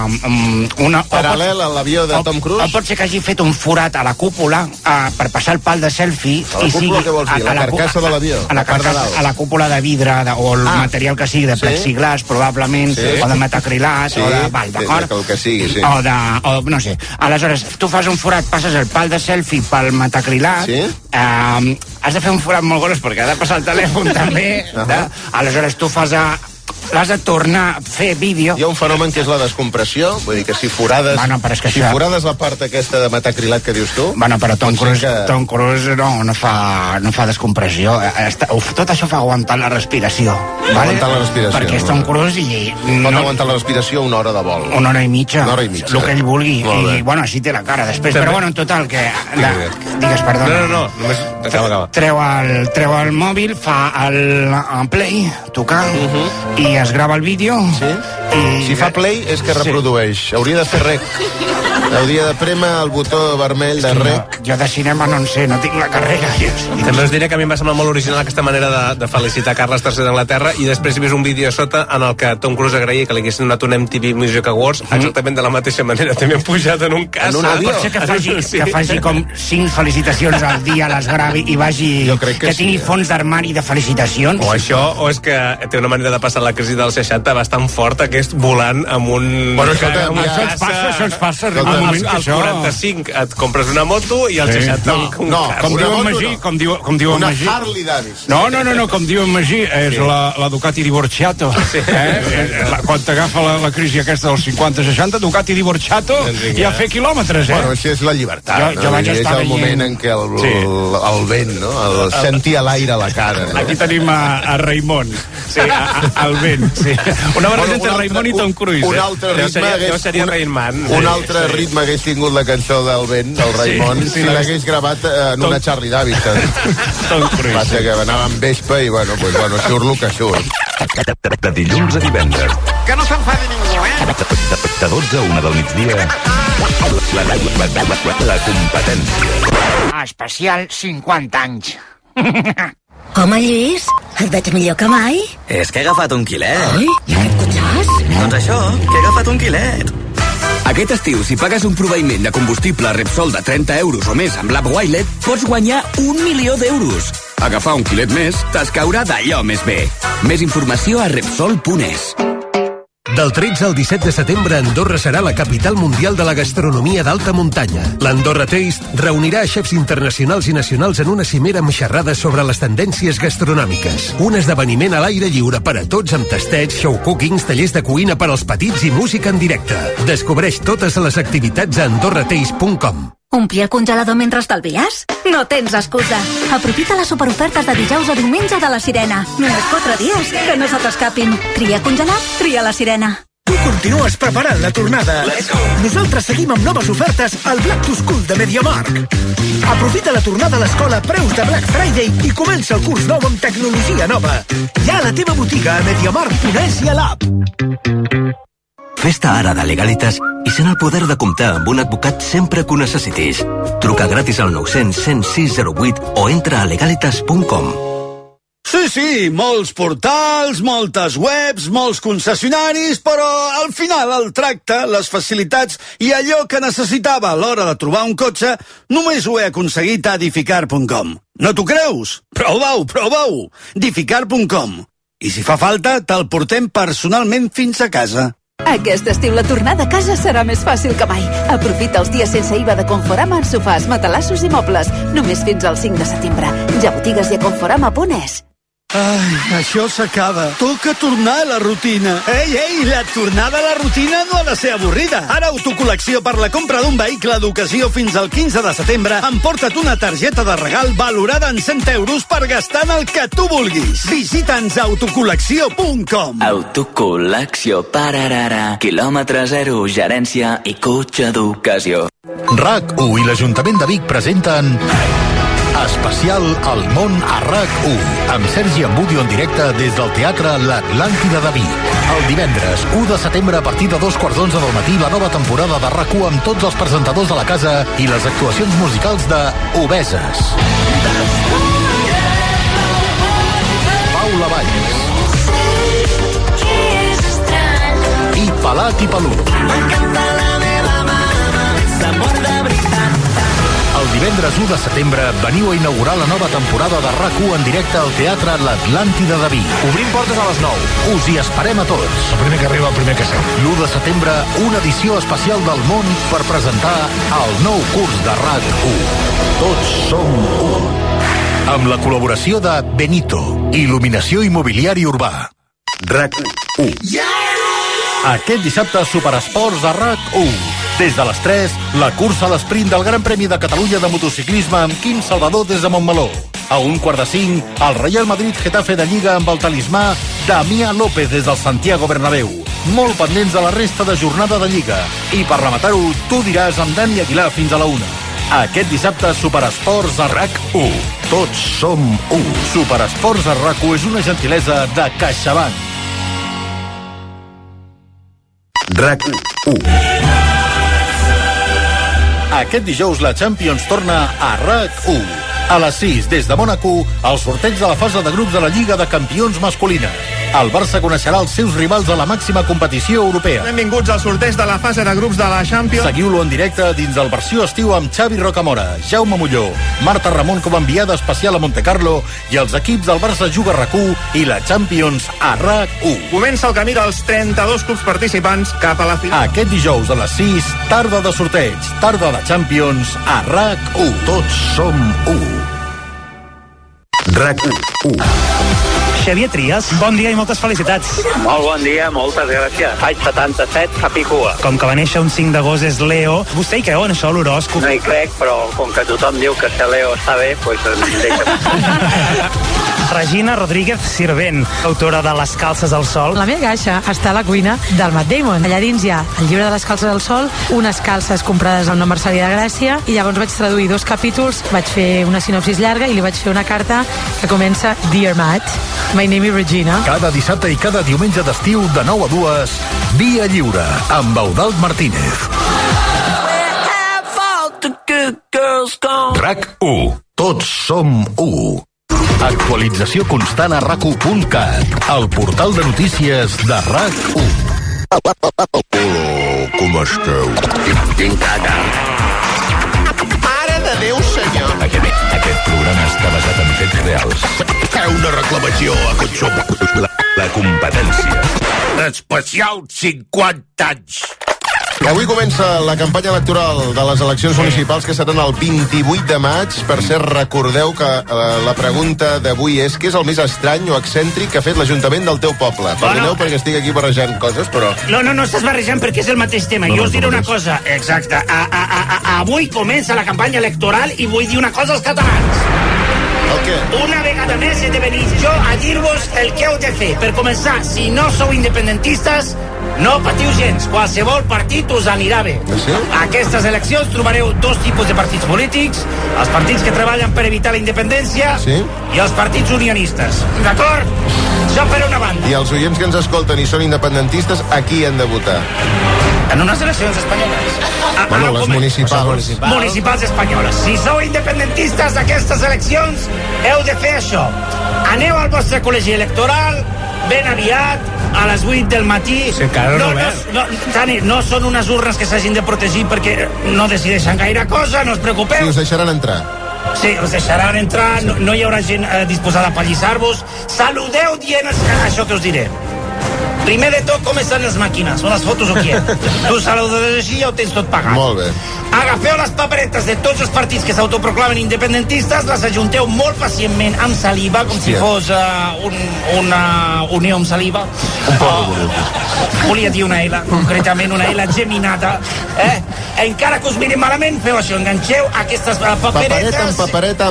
paral·lel a l'avió de Tom Cruise. O pot ser que hagi fet un forat a la cúpula per passar el pal de selfie. A la cúpula què vols dir? La carcassa de l'avió? A la cúpula de vidre o el material que sigui de plexiglàs, probablement, o de metacrilat, o de... d'acord? El que sigui, sí. O no sé. Aleshores, tu fas un forat, passes el pal de selfie pel metacrilat, has de fer un forat molt gros perquè ha de passar el telèfon també, aleshores tu fas l'has de tornar a fer vídeo. Hi ha un fenomen que és la descompressió, vull dir que si forades, forades la part aquesta de metacrilat que dius tu... Bueno, però Tom Cruise no fa descompressió. Tot això fa aguantar la respiració. Aguantar la respiració. Perquè és Tom Cruise i... Pot aguantar la respiració una hora de vol. Una hora i mitja. El que ell vulgui. I, bueno, així té la cara després. Però, bueno, en total, que... Digues, perdona. No, només acaba. Treu el mòbil, fa el play, tocar, i es grava el vídeo. Si fa play és que reprodueix. Hauria de fer rec. Hauria de prémer el botó vermell de rec. Jo de cinema no en sé, no tinc la carrera. També us diré que a mi em va semblar molt original aquesta manera de felicitar Carles III d'Anglaterra, i després he vist un vídeo a sota en el que Tom Cruise agraïa que li haguessin donat un MTV Music Awards exactament de la mateixa manera. També han pujat en un cas. Pot ser que faci com 5 felicitacions al dia, les gravi i vagi... Que tingui fons d'armari de felicitacions. O això, o és que té una manera de passar la crisi dels 60 bastant forta, que hagués volant amb un... Bueno, escolta, això ens passa. Als 45 et compres una moto i als 60 un cas. Com diu en Magí, com diu en Magí... Una Harley Davidson. No, com diu en Magí, és la Ducati Divorciato. Quan t'agafa la crisi aquesta dels 50-60, Ducati Divorciato i a fer quilòmetres, Bueno, això és la llibertat, jo vaig estar és el moment en què el vent, no? Sentia l'aire a la cara. Aquí tenim a Raimon. Sí, al vent, sí. Una barreja entre Raimon i Tom Cruise. Un altre ritme hagués tingut la cançó del vent, del Raimon, si l'hagués gravat en una Harley Davidson. Tom Cruise. Passa que anava amb vespa i, bueno, surt el que surt. De dilluns a divendres. Que no s'enfadi ningú, De 12 a 1 del migdia. La competència. Especial 50 anys. Home, Lluís, et veig millor que mai. És que he agafat un quilet. Oi? I aquest cotxàs? Doncs això, que he agafat un quilet. Aquest estiu, si pagues un proveïment de combustible Repsol de 30 euros o més amb l'app Wilet, pots guanyar 1 milió d'euros. Agafar un quilet més t'escaurà d'allò més bé. Més informació a Repsol.es. Del 13 al 17 de setembre, Andorra serà la capital mundial de la gastronomia d'alta muntanya. L'Andorra Taste reunirà xefs internacionals i nacionals en una cimera amb xerrades sobre les tendències gastronòmiques. Un esdeveniment a l'aire lliure per a tots amb tastets, show cookings, tallers de cuina per als petits i música en directe. Descobreix totes les activitats a andorrataste.com. Omplir el congelador mentre estalvies? No tens excusa. Aprofita les superofertes de dijous a diumenge de la Sirena. Només 4 dies, que no se t'escapin. Tria congelat, tria la Sirena. Tu continues preparant la tornada. Nosaltres seguim amb noves ofertes al Black to School de MediaMarkt. Aprofita la tornada a l'escola a preus de Black Friday i comença el curs nou amb tecnologia nova. Ja a la teva botiga a MediaMarkt.es i a l'app. Fes-te ara de Legalitas i sent el poder de comptar amb un advocat sempre que ho necessitis. Truca gratis al 900 106 08 o entra a legalitas.com. Sí, molts portals, moltes webs, molts concessionaris, però al final el tracte, les facilitats i allò que necessitava a l'hora de trobar un cotxe només ho he aconseguit a Edificar.com. No t'ho creus? Prova-ho! Edificar.com. I si fa falta, te'l portem personalment fins a casa. Aquest estiu la tornada a casa serà més fàcil que mai. Aprofita els dies sense IVA de Conforama en sofàs, matalassos i mobles. Només fins al 5 de setembre. Ja botigues i a Conforama.es. Ai, això s'acaba. Toca tornar a la rutina. Ei, la tornada a la rutina no ha de ser avorrida. Ara autocol·lecció per la compra d'un vehicle d'ocasió fins al 15 de setembre. Emporta't una targeta de regal valorada en 100 euros per gastar en el que tu vulguis. Visita'ns a autocol·lecció.com. Autocol·lecció, pararara, quilòmetre zero, gerència i cotxe d'ocasió. RAC1 i l'Ajuntament de Vic presenten Especial El món a RAC1 amb Sergi Ambudio en directe des del Teatre L'Atlàntida de Vic. El divendres 1 de setembre a partir de 2:15 del matí la nova temporada de RAC1 amb tots els presentadors de la casa i les actuacions musicals de Obeses, Paula Valls i Pelat i Pelut. El divendres 1 de setembre veniu a inaugurar la nova temporada de RAC1 en directe al Teatre L'Atlàntida de Vic. Obrim portes a les 9. Us hi esperem a tots. El primer que arriba, el primer que sent. L'1 de setembre, una edició especial del món per presentar el nou curs de RAC1. Tots som un. Amb la col·laboració de Benito, il·luminació immobiliari urbà. RAC1. Aquest dissabte, Superesports de RAC1. Des de les 3, la cursa a l'esprint del Gran Premi de Catalunya de motociclisme amb Quim Salvador des de Montmeló. A 1:45, el Real Madrid-Getafe de Lliga amb el talismà Damià López des del Santiago Bernabéu. Molt pendents de la resta de jornada de Lliga. I per rematar-ho, tu diràs amb Dani Aguilar fins a la 1. Aquest dissabte, Superesports a RAC1. Tots som 1. Superesports a RAC1 és una gentilesa de CaixaBank. RAC1. Aquest dijous la Champions torna a RAC1. A les 6, des de Mònaco, el sorteig de la fase de grups de la Lliga de Campions masculina. El Barça coneixerà els seus rivals a la màxima competició europea. Benvinguts al sorteig de la fase de grups de la Champions. Seguiu-lo en directe dins del Versió Estiu amb Xavi Rocamora, Jaume Molló, Marta Ramon com a enviada especial a Montecarlo i els equips del Barça Juga RAC1 i la Champions a RAC1. Comença el camí dels 32 clubs participants cap a la final. Aquest dijous a les 6, tarda de sorteig, tarda de Champions a RAC1. Tots som 1. RAC1. Xavier Trias, bon dia i moltes felicitats. Molt bon dia, moltes gràcies. Faig 77 a Picua. Com que va néixer un 5 d'agost és Leo. Vostè hi creu en això, l'horòscop? No hi crec, però com que tothom diu que ser Leo està bé, doncs deixa'm. Regina Rodríguez Sirvent, autora de Les calces al sol. La meva caixa està a la cuina del Matt Damon. Allà dins hi ha el llibre de les calces al sol, unes calces comprades al Nou Mercedi de Gràcia, i llavors vaig traduir 2 capítols, vaig fer una sinopsis llarga i li vaig fer una carta que comença Dear Matt, my name is Regina. Cada dissabte i cada diumenge d'estiu de 9 a 2, Via Lliure, amb Eudald Martínez. RAC1. Tots som 1. Actualització constant a RAC1.cat, el portal de notícies de RAC1. Hola, com esteu? Tintada. Mare de Déu, senyor. Aquest programa està basat en fets reals. Una reclamació a Cotxom. La competència. Especial 50 anys. Avui comença la campanya electoral de les eleccions municipals que seran el 28 de maig. Per cert, recordeu que la pregunta d'avui és què és el més estrany o excèntric que ha fet l'Ajuntament del teu poble? Perdoneu perquè estic aquí barrejant coses, però... No estàs barrejant perquè és el mateix tema. Jo us diré una cosa. Exacte. Avui comença la campanya electoral i vull dir una cosa als catalans. El què? Una vegada més he de venir jo a dir-vos el que heu de fer. Per començar, si no sou independentistes, no patiu gens, qualsevol partit us anirà bé. Sí? A aquestes eleccions trobareu 2 tipus de partits polítics, els partits que treballen per evitar la independència i els partits unionistes. D'acord? Això per una banda. I els oients que ens escolten i són independentistes, a qui han de votar? En unes eleccions espanyoles. Bueno, les municipals. Municipals espanyoles. Si sou independentistes d'aquestes eleccions, heu de fer això. Aneu al vostre col·legi electoral ben aviat, a les 8 del matí. Sí, Tani, no són unes urnes que s'hagin de protegir perquè no decideixen gaire cosa, no us preocupeu. Si us deixaran entrar. Sí, us deixaran entrar, no hi haurà gent disposada a pallissar-vos. Saludeu dient això que us diré. Primer de tot, com estan les màquines? On les fotos o què? Tu saludes així i ja ho tens tot pagat. Molt bé. Agafeu les paperetes de tots els partits que s'autoproclamen independentistes, les ajunteu molt pacientment amb saliva, com si fos una unió amb saliva. Volia dir una L, concretament una L geminada. Encara que us mirin malament, feu això, enganxeu aquestes paperetes...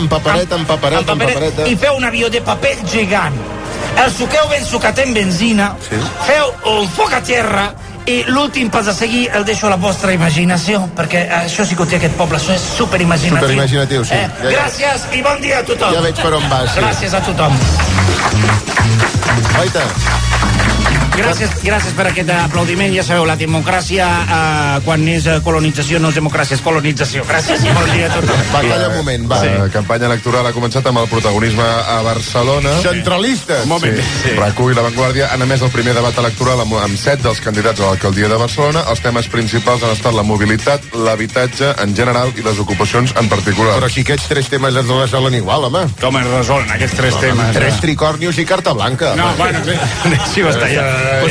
Papereta. I feu un avió de paper gegant. El suqueu ben sucat en benzina, feu un foc a terra i l'últim pas a seguir el deixo a la vostra imaginació, perquè això sí que ho té aquest poble, això és superimaginatiu. Superimaginatiu, sí. Gràcies i bon dia a tothom. Ja veig per on vas. Sí. Gràcies a tothom. Oita. Gràcies per aquest aplaudiment. Ja sabeu, la democràcia, quan és colonització, no és democràcia, és colonització. Gràcies i bon dia a tothom. Va, calla un moment, va. La campanya electoral ha començat amb el protagonisme a Barcelona. Centralistes! Un moment. Sí. RAC1 i La Vanguardia han emès el primer debat electoral amb 7 dels candidats a l'alcaldia de Barcelona. Els temes principals han estat la mobilitat, l'habitatge en general i les ocupacions en particular. Però si aquests 3 temes es resolen igual, home. Com es resolen aquests 3 temes? 3 tricornios i carta blanca. No, bueno, sí, va estar ja.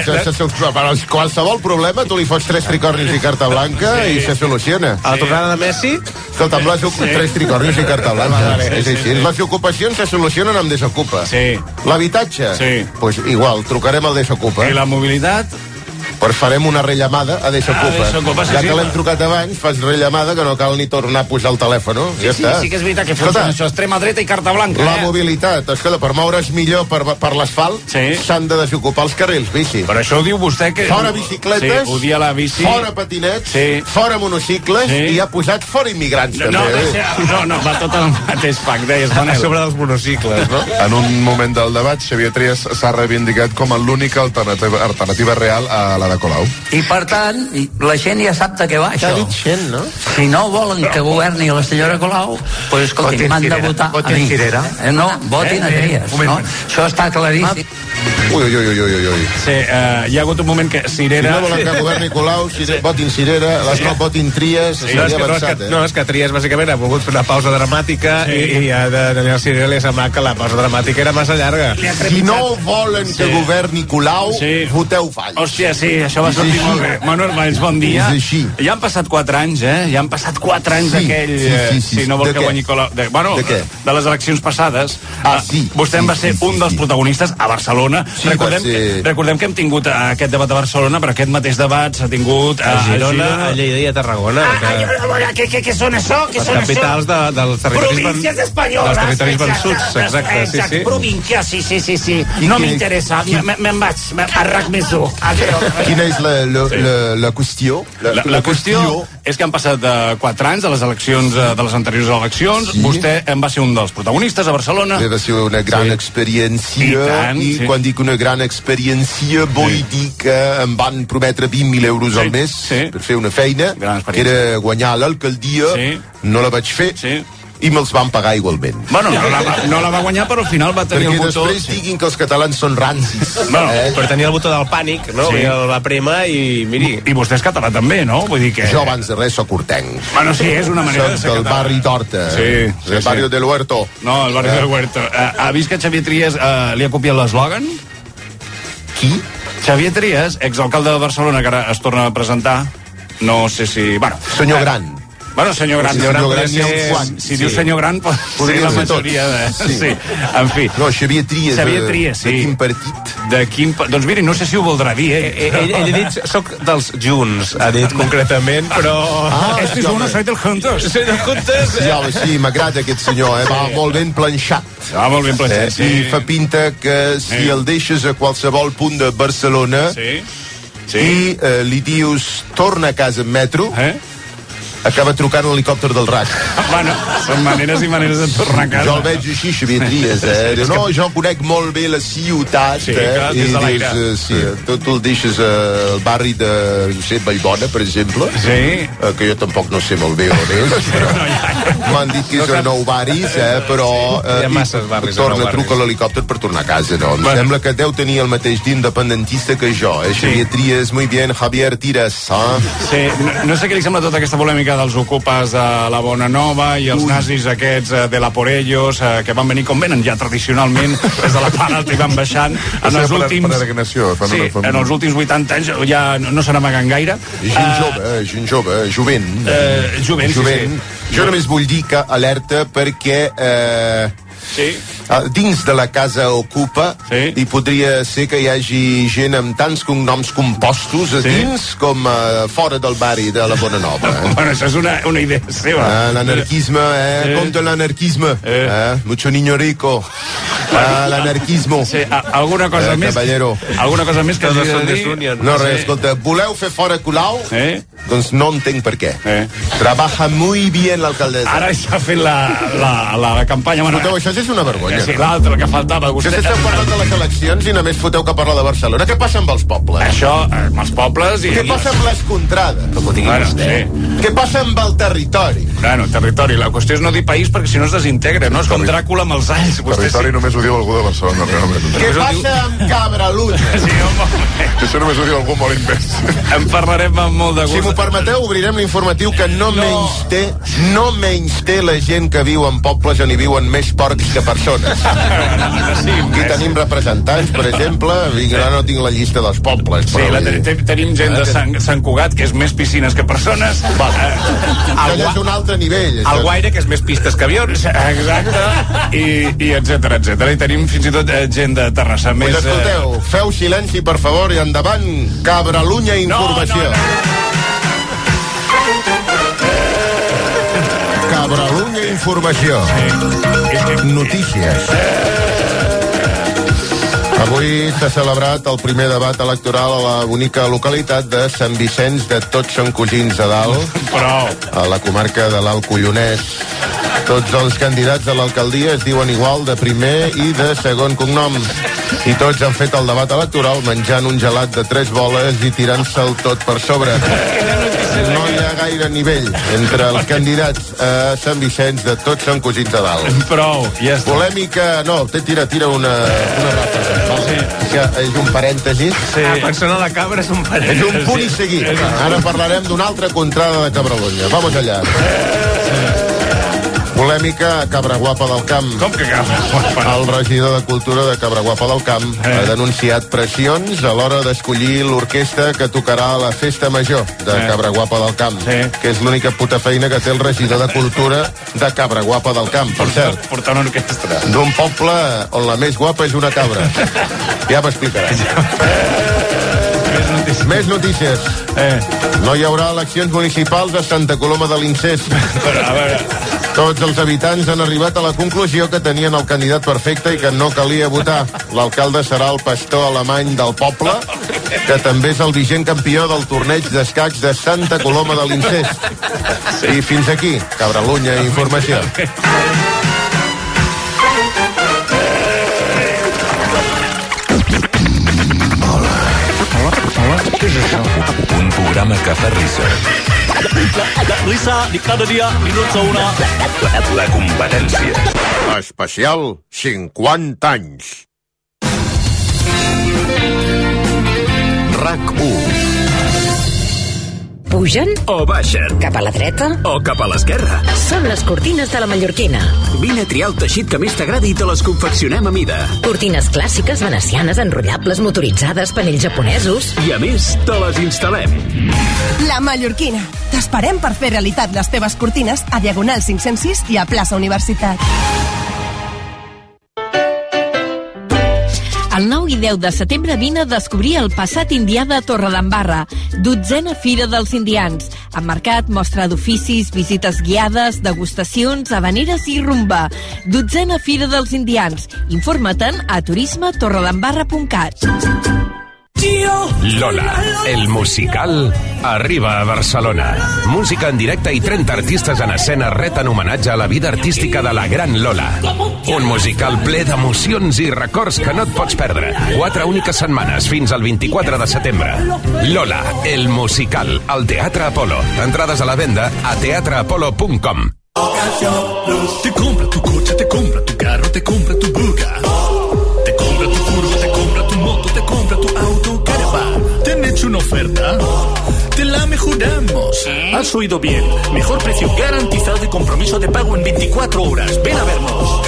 Qualsevol problema tu li fots 3 tricornis i carta blanca i se soluciona. A la tornada de Messi? Tot amb les 3 tricornis i carta blanca. És així. Les ocupacions se solucionen amb Desocupa. L'habitatge? Pues igual, trucarem al Desocupa. I la mobilitat? Pues farem una rellamada a Desocupa. Ja que l'hem trucat abans, fas rellamada que no cal ni tornar a pujar el telèfon. Ja està. Sí que és veritat que funciona això, extrema dreta i carta blanca. La mobilitat, escolta, per moure's millor per l'asfalt s'han de desocupar els carrils bici. Però això ho diu vostè que... Fora bicicletes, odia la bici, fora patinets, fora monocicles i ha posat fora immigrants també. No, va tot al mateix pack, deies, Manel. A sobre dels monocicles, no? En un moment del debat, Xavier Trias s'ha reivindicat com a l'única alternativa real a la de Colau. I per tant, la gent ja sap de què va això. Gent, no? Si no volen que governi la senyora Colau, pues escolti, m'han de votar a mi. No, votin a Trias, no? Això està claríssim. Ui. Sí, hi ha hagut un moment que Cirera... Si no volen que governi Colau, votin Cirera, l'Escol votin Tries, seria avançat, No, és que Tries bàsicament ha volgut fer una pausa dramàtica i a Daniel Cirera li ha semblat que la pausa dramàtica era massa llarga. Si no volen que governi Colau, voteu Valls. Hòstia, sí, això va sortir molt bé. Manuel Valls, bon dia. És així. Ja han passat 4 anys, Ja han passat 4 anys d'aquell... Si no vol que guanyi Colau... Bueno, de les eleccions passades. Vostè en va ser un dels protagonistes a Barcelona. Recordem que hem tingut aquest debat a Barcelona, però aquest mateix debat s'ha tingut a Girona, a Lleida i a Tarragona. Què són això? Les capitals dels territoris... Províncias espanyoles. Dels territoris vençuts, exacte, sí. Província, sí. No m'interessa, me'n vaig, a RAC més 1. Quina és la qüestió? La qüestió és que han passat 4 anys de les eleccions, de les anteriors eleccions. Vostè en va ser un dels protagonistes a Barcelona. Va ser una gran experiència i quan dic una gran experiència vull dir que em van prometre 20.000 euros al mes per fer una feina que era guanyar l'alcaldia, no la vaig fer i me'ls van pagar igualment. Bueno, no la va guanyar, però al final va tenir el botó... Perquè després diguin que els catalans són rancis. Per tenir el botó del pànic, no? I el va prémer i miri... I vostè és català també, no? Vull dir que... Jo abans de res soc hortenc. Bueno, sí, és una manera de ser català. Del barri d'Horta. Sí. El barri del Huerto. No, el barri del Huerto. Ha vist que Xavier Trias li ha copiat l'eslògan? Qui? Xavier Trias, exalcalde de Barcelona, que ara es torna a presentar. No sé si... Bueno, senyor Gran. Bueno, senyor Gran, si diu senyor Gran, podria la majoria de... Sí, en fi. No, Xavier Trias, sí. De quin partit? Doncs miri, no sé si ho voldrà dir, Ell ha dit, soc dels Junts, ha dit concretament, però... Este és una, soy del Juntos. Soy del Juntos. Sí, m'agrada aquest senyor, va molt ben planxat. Va molt ben planxat, sí. I fa pinta que si el deixes a qualsevol punt de Barcelona i li dius torna a casa en metro... acaba trucant l'helicòpter del RAC. Bueno, són maneres i maneres de tornar a casa. Jo el veig així, Xavier Trias, Diu, no, jo conec molt bé la ciutat, clar, i dius, tu el deixes al barri de, no sé, Vallbona, per exemple, que jo tampoc no sé molt bé on és, m'han dit que és a Nou Barris, però truca l'helicòpter per tornar a casa, no? Em sembla que deu tenir el mateix d'independentista que jo, Xavier Trias, muy bien, Javier Tiras, Sí, no sé què li sembla tota aquesta polèmica dels ocupes de la Bona Nova i els nazis aquests de la Por Ellos, que van venir com venen ja tradicionalment des de la part alta i van baixant en els últims 80 anys ja no se n'amaguen gaire. Gent jove, jovent. Jo només vull dir que alerta perquè dins de la casa Ocupa hi podria ser que hi hagi gent amb tants cognoms compostos a dins com fora del barri de la Bona Nova. Bueno, això és una idea seva. L'anarquisme, compte l'anarquisme. Mucho niño rico. L'anarquismo. Alguna cosa més? Caballero. Alguna cosa més que has de dir? No, res, escolta, voleu fer fora Colau? Doncs no entenc per què. Trabaja muy bien l'alcaldessa. Ara està fent la campanya. Escolteu, això és una vergonya. Sí, l'altre que faltava. Vostès esteu parlant de les eleccions i només foteu que parla de Barcelona. Què passa amb els pobles? Això, amb els pobles i... Què passa amb les contrades? Com ho digui vostè. Què passa amb el territori? Bueno, territori. La qüestió és no dir país perquè si no es desintegra, no? És com Dràcula amb els alls. Territori només ho diu algú de Barcelona, realment. Què passa amb Cabralunya? Sí, home. Això només ho diu algú molt imbés. En parlarem amb molt de gust. Si m'ho permeteu, obrirem l'informatiu que no menys té la gent que viu en pobles on hi viuen més porcs que persones. Aquí tenim representants, per exemple, ara no tinc la llista dels pobles. Sí, tenim gent de Sant Cugat, que és més piscines que persones. Allò és un altre nivell. El Guaire, que és més pistes que avions. Exacte, i etcètera. I tenim fins i tot gent de Terrassa. Pues escolteu, feu silenci, per favor, i endavant, Cabralunya Informació. Cabralunya Informació. Notícies. Avui s'ha celebrat el primer debat electoral a la bonica localitat de Sant Vicenç de Tots són cosins de dalt, a la comarca de l'Alt Collonès. Tots els candidats a l'alcaldia es diuen igual de primer i de segon cognom. I tots han fet el debat electoral menjant un gelat de 3 boles i tirant-se'l tot per sobre. No hi ha gaire nivell entre els candidats a Sant Vicenç de Tots són cosins de dalt. Prou, ja està. Polèmica, no, tira una ràfega. Sí, És un parèntesis. Quan sona la cabra és un parèntesis. És un punt i seguit. Ara parlarem d'una altra contrada de Cabralunya. Vamos allà. Polèmica a Cabraguapa del Camp. Com que Cabraguapa? El regidor de Cultura de Cabraguapa del Camp ha denunciat pressions a l'hora d'escollir l'orquestra que tocarà a la Festa Major de Cabraguapa del Camp, que és l'única puta feina que té el regidor de Cultura de Cabraguapa del Camp, per cert. Portar una orquestra. D'un poble on la més guapa és una cabra. Ja m'explicarà. Més notícies. No hi haurà eleccions municipals a Santa Coloma de l'Incés. A veure... Tots els habitants han arribat a la conclusió que tenien el candidat perfecte i que no calia votar. L'alcalde serà el pastor alemany del poble, que també és el vigent campió del torneig d'escacs de Santa Coloma de l'Incés. I fins aquí, Cabralunya Informació. Què és això? Un programa que fa risa. La risa de cada dia, minuts a una. La competència. Especial 50 anys. RAC1. Pugen o baixen, cap a la dreta o cap a l'esquerra. Són les cortines de la Mallorquina. Vine a triar el teixit que més t'agradi i te les confeccionem a mida. Cortines clàssiques, venecianes, enrotllables, motoritzades, panells japonesos. I a més, te les instal·lem. La Mallorquina. T'esperem per fer realitat les teves cortines a Diagonal 506 i a Plaça Universitat. El 9 i 10 de setembre vine a descobrir el passat indià de Torredembarra, 12a Fira dels Indians, amb mercat, mostra d'oficis, visites guiades, degustacions, havaneres i rumba. 12a Fira dels Indians. Informa-te'n a turismetorredembarra.cat. Lola, el musical, arriba a Barcelona. Música en directe i 30 artistes en escena reten homenatge a la vida artística de la gran Lola. Un musical ple d'emocions i records que no et pots perdre. 4 úniques setmanes fins al 24 de setembre. Lola, el musical, al Teatre Apolo. Entrades a la venda a teatreapolo.com. Te compra tu coche, te compra tu carro, te compra tu buga. Te compra tu furgo, te compra tu moto, te compra tu auto, caravan. ¿Te han hecho una oferta? Te la mejoramos. Has oído bien. Mejor precio garantizado y compromiso de pago en 24 horas. Ven a vernos.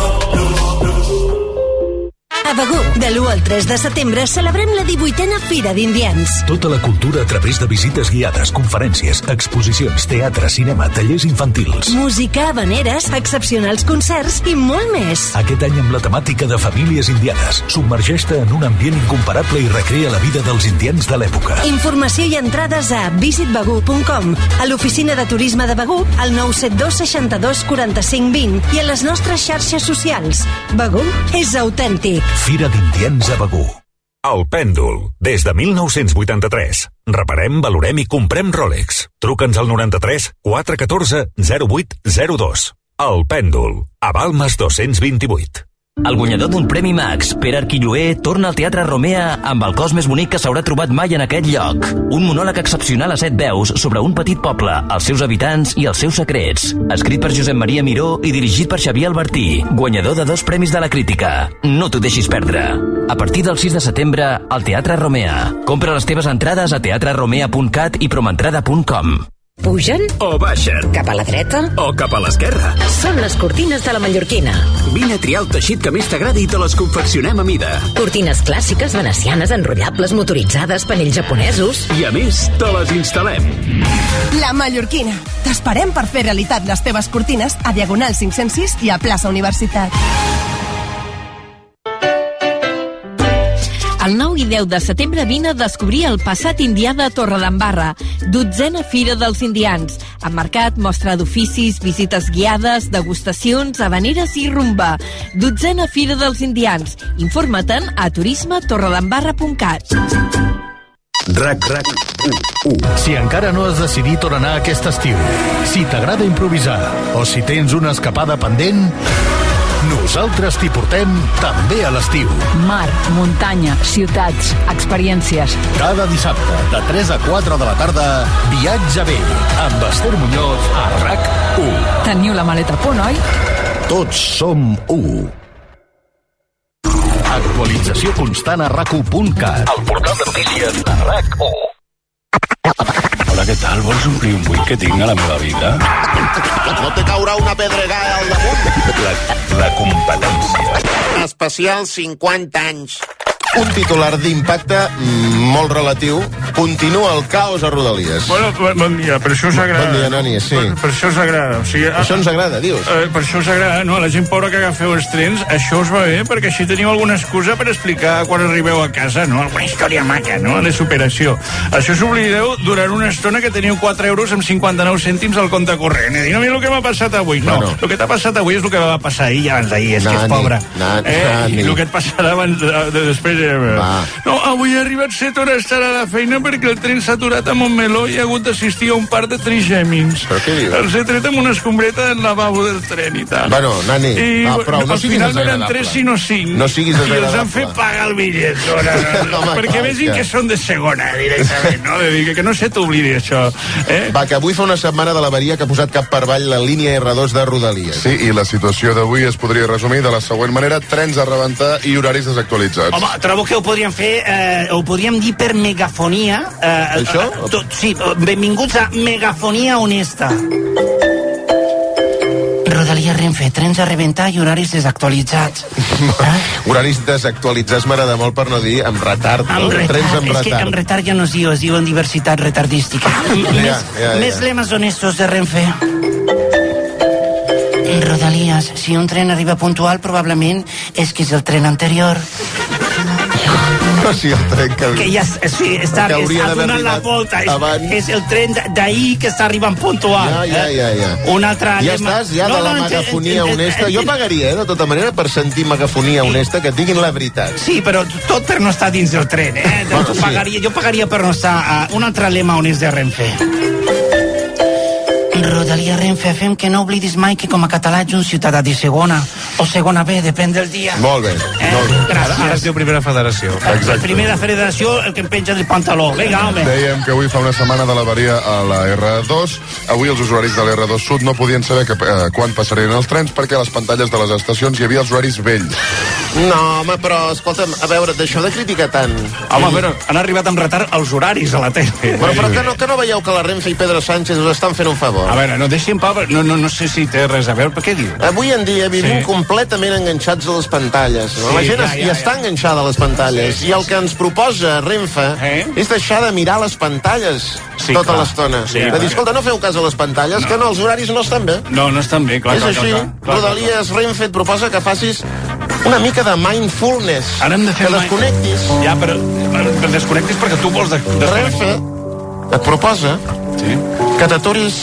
A Begur, de l'1 al 3 de setembre, celebrem la 18a Fira d'Indians. Tota la cultura a través de visites guiades, conferències, exposicions, teatre, cinema, tallers infantils. Música, habaneres, excepcionals concerts i molt més. Aquest any amb la temàtica de famílies indianes. Submergeix-te en un ambient incomparable i recrea la vida dels indians de l'època. Informació i entrades a visitbegur.com, a l'oficina de turisme de Begur, al 972 62 45 20 i a les nostres xarxes socials. Begur és autèntic. Fira d'Indians a Begur. El Pèndol, des de 1983. Reparem, valorem i comprem Rolex. Truca'ns al 93 414 0802. El Pèndol, a Balmes 228. El guanyador d'un Premi Max, Pere Arquilloé, torna al Teatre Romea amb el cos més bonic que s'haurà trobat mai en aquest lloc. Un monòleg excepcional a 7 veus sobre un petit poble, els seus habitants i els seus secrets. Escrit per Josep Maria Miró i dirigit per Xavier Albertí, guanyador de 2 premis de la crítica. No t'ho deixis perdre. A partir del 6 de setembre, al Teatre Romea. Compra les teves entrades a teatreromea.cat i promentrada.com. Pugen o baixen, cap a la dreta o cap a l'esquerra. Són les cortines de la Mallorquina. Vine a triar el teixit que més t'agradi i te les confeccionem a mida. Cortines clàssiques, venecianes, enrotllables, motoritzades, panells japonesos. I a més, te les instal·lem. La Mallorquina. T'esperem per fer realitat les teves cortines a Diagonal 506 i a Plaça Universitat. El 9 i 10 de setembre vine a descobrir el passat indià de Torredembarra, 12a Fira dels Indians, amb mercat, mostra d'oficis, visites guiades, degustacions, havaneres i rumba. 12a Fira dels Indians. Informa-te'n a turismetorredembarra.cat. RAC1. Si encara no has decidit on anar aquest estiu, si t'agrada improvisar o si tens una escapada pendent, nosaltres t'hi portem també a l'estiu. Mar, muntanya, ciutats, experiències. Cada dissabte, de 3 a 4 de la tarda, Viatge bé, amb Esther Muñoz a RAC1. Teniu la maleta a punt, oi? Tots som 1. Actualització constant a RAC1.cat. El portal de notícies de RAC1. Hola, què tal? Vols omplir un buit que tinc a la meva vida? No te caurà una pedregada al damunt. La competència. Especial 50 anys. Un titular d'impacte molt relatiu. Continua el caos a Rodalies. Bueno, bon dia, per això us agrada. Bon dia, Nani, sí. Per això us agrada. O sigui, això ens agrada, dius? Per això us agrada, no? A la gent pobra que agafeu els trens, això us va bé, perquè així teniu alguna excusa per explicar quan arribeu a casa, no? Alguna història maca, no?, de superació. Això s'oblideu durant una estona que teniu 4 euros amb 59 cèntims al compte corrent. No, mira el que m'ha passat avui. No, el que t'ha passat avui és el que va passar ahir i abans d'ahir, és que és pobre. I el que et passarà abans després... No, avui he arribat 7 hores tard a la feina perquè el tren s'ha aturat a Montmeló i he hagut d'assistir a un part de trigèmins. Però què dius? Els he tret amb una escombreta del lavabo del tren i tal. Bueno, Nani, prou, no siguis desagradable. Al final no eren 3 sinó 5. No siguis desagradable. I els han fet pagar el bitllet. Perquè vegin que són de segona, directament, no? De dir que no se t'oblidi això. Va, que avui fa una setmana de l'avaria que ha posat cap per avall la línia R2 de Rodalies. Sí, i la situació d'avui es podria resumir de la següent manera: trens a rebentar i horaris desactualitzats. Home, trobo que ho podríem fer, ho podríem dir per megafonia. Això? Sí, benvinguts a Megafonia Honesta. Rodalies Renfe, trens a rebentar i horaris desactualitzats. Horaris desactualitzats m'agrada molt, per no dir amb retard. Amb retard, trens amb retard. És que amb retard ja no es diuen diversitat retardística. Més lemes honestos de Renfe. Rodalies, si un tren arriba puntual, probablement és que és el tren anterior. No, sí, el tren que ja està donant la volta. És el tren d'ahir que està arribant puntual. Ja. Un altre... Ja estàs, ja de la megafonia honesta. Jo pagaria, de tota manera, per sentir megafonia honesta, que et diguin la veritat. Sí, però tot per no estar dins del tren, Jo pagaria per no estar... Un altre lema honest de Renfe. Rodalies Renfe, fem que no oblidis mai que com a català ets un ciutadà de segona o segona B, depèn del dia. Molt bé, molt bé. Gràcies. Ara es diu Primera Federació. Exacte. Primera Federació, el que em penja del pantaló. Vinga, home. Dèiem que avui fa una setmana de l'avaria a la R2. Avui els usuaris de l'R2 Sud no podien saber quan passarien els trens perquè a les pantalles de les estacions hi havia els horaris vells. No, home, però, escolta'm, a veure, deixeu de criticar tant. Home, a veure, han arribat amb retard els horaris a la tele. Però que no veieu que la Renfe i Pedro Sánchez us estan fent un favor? A veure, no deixin pau, no sé si té res a veure, però què diu? Avui en dia vivim completament enganxats a les pantalles. No? La gent està enganxada a les pantalles. I el que ens proposa Renfe és deixar de mirar les pantalles tota l'estona. De dir, escolta, no feu cas a les pantalles, que no, els horaris no estan bé. No estan bé, clar. És així. Rodalies Renfe et proposa que facis una mica de mindfulness. Ara hem de fer que desconnectis. Ja, però desconnectis perquè tu vols desconnectar. Renfe et proposa que t'aturis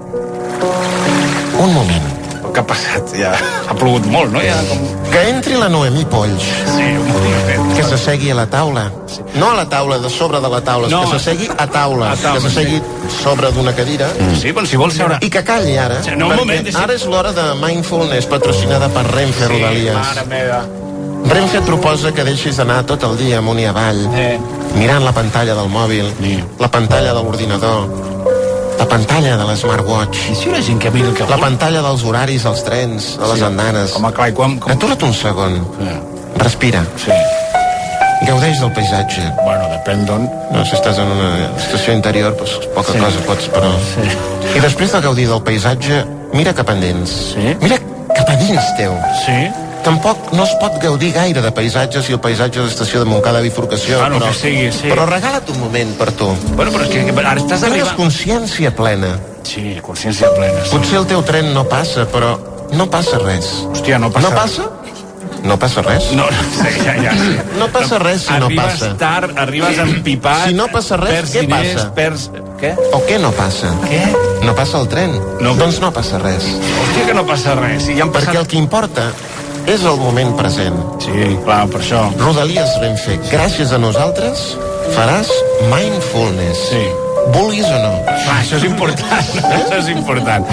un moment. Què ha passat? Ja ha plogut molt, no? Que entri la Noemí Polls. Sí, un moment. Que s'assegui a la taula. No a la taula, de sobre de la taula. Que s'assegui a taula. Que s'assegui sobre d'una cadira. Sí, però si vols seure... I que calli ara. Perquè ara és l'hora de mindfulness, patrocinada per Renfe Rodalies. Mare meva. Renfe et proposa que deixis d'anar tot el dia amunt i avall, mirant la pantalla del mòbil, la pantalla de l'ordinador, la pantalla de l'smartwatch, la pantalla dels horaris dels trens, de les andanes. Home, clar, atura't un segon. Respira. Gaudeix del paisatge. Bueno, depèn d'on. No, si estàs en una estació interior, doncs poca cosa pots, però... I després de gaudir del paisatge, mira cap endins. Mira cap a dins teu. Tampoc no es pot gaudir gaire de paisatges si el paisatge és l'estació de Montcada Bifurcació, però regala't un moment per tu. Bueno, però és que ara estàs arribant... Tens consciència plena. Sí, consciència plena. Potser el teu tren no passa, però no passa res. Hòstia, no passa. No passa? No passa res. No, ja. No passa res si no passa. Arribes tard, arribes empipat... Si no passa res, què passa? Què? O què no passa? Què? No passa el tren. Doncs no passa res. Hòstia, que no passa res. Perquè el que importa és el moment present. Sí, clar, per això. Rodalies Renfe, gràcies a nosaltres faràs mindfulness. Sí. Vulguis o no. Això és important. Això és important.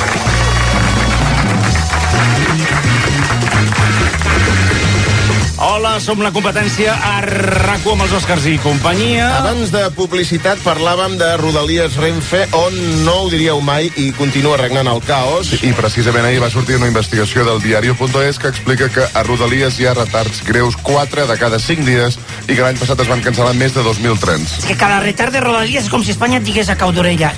Molt Hola, som la competència a RAC1 amb els Oscars i companyia. Abans de publicitat parlàvem de Rodalies Renfe, on no ho diríeu mai i continua regnant el caos. I precisament ahir va sortir una investigació del diario.es que explica que a Rodalies hi ha retards greus 4 de cada 5 dies i que l'any passat es van cancel·lar més de 2.000 trens. És que cada retard de Rodalies és com si Espanya et digués a cau d'orella.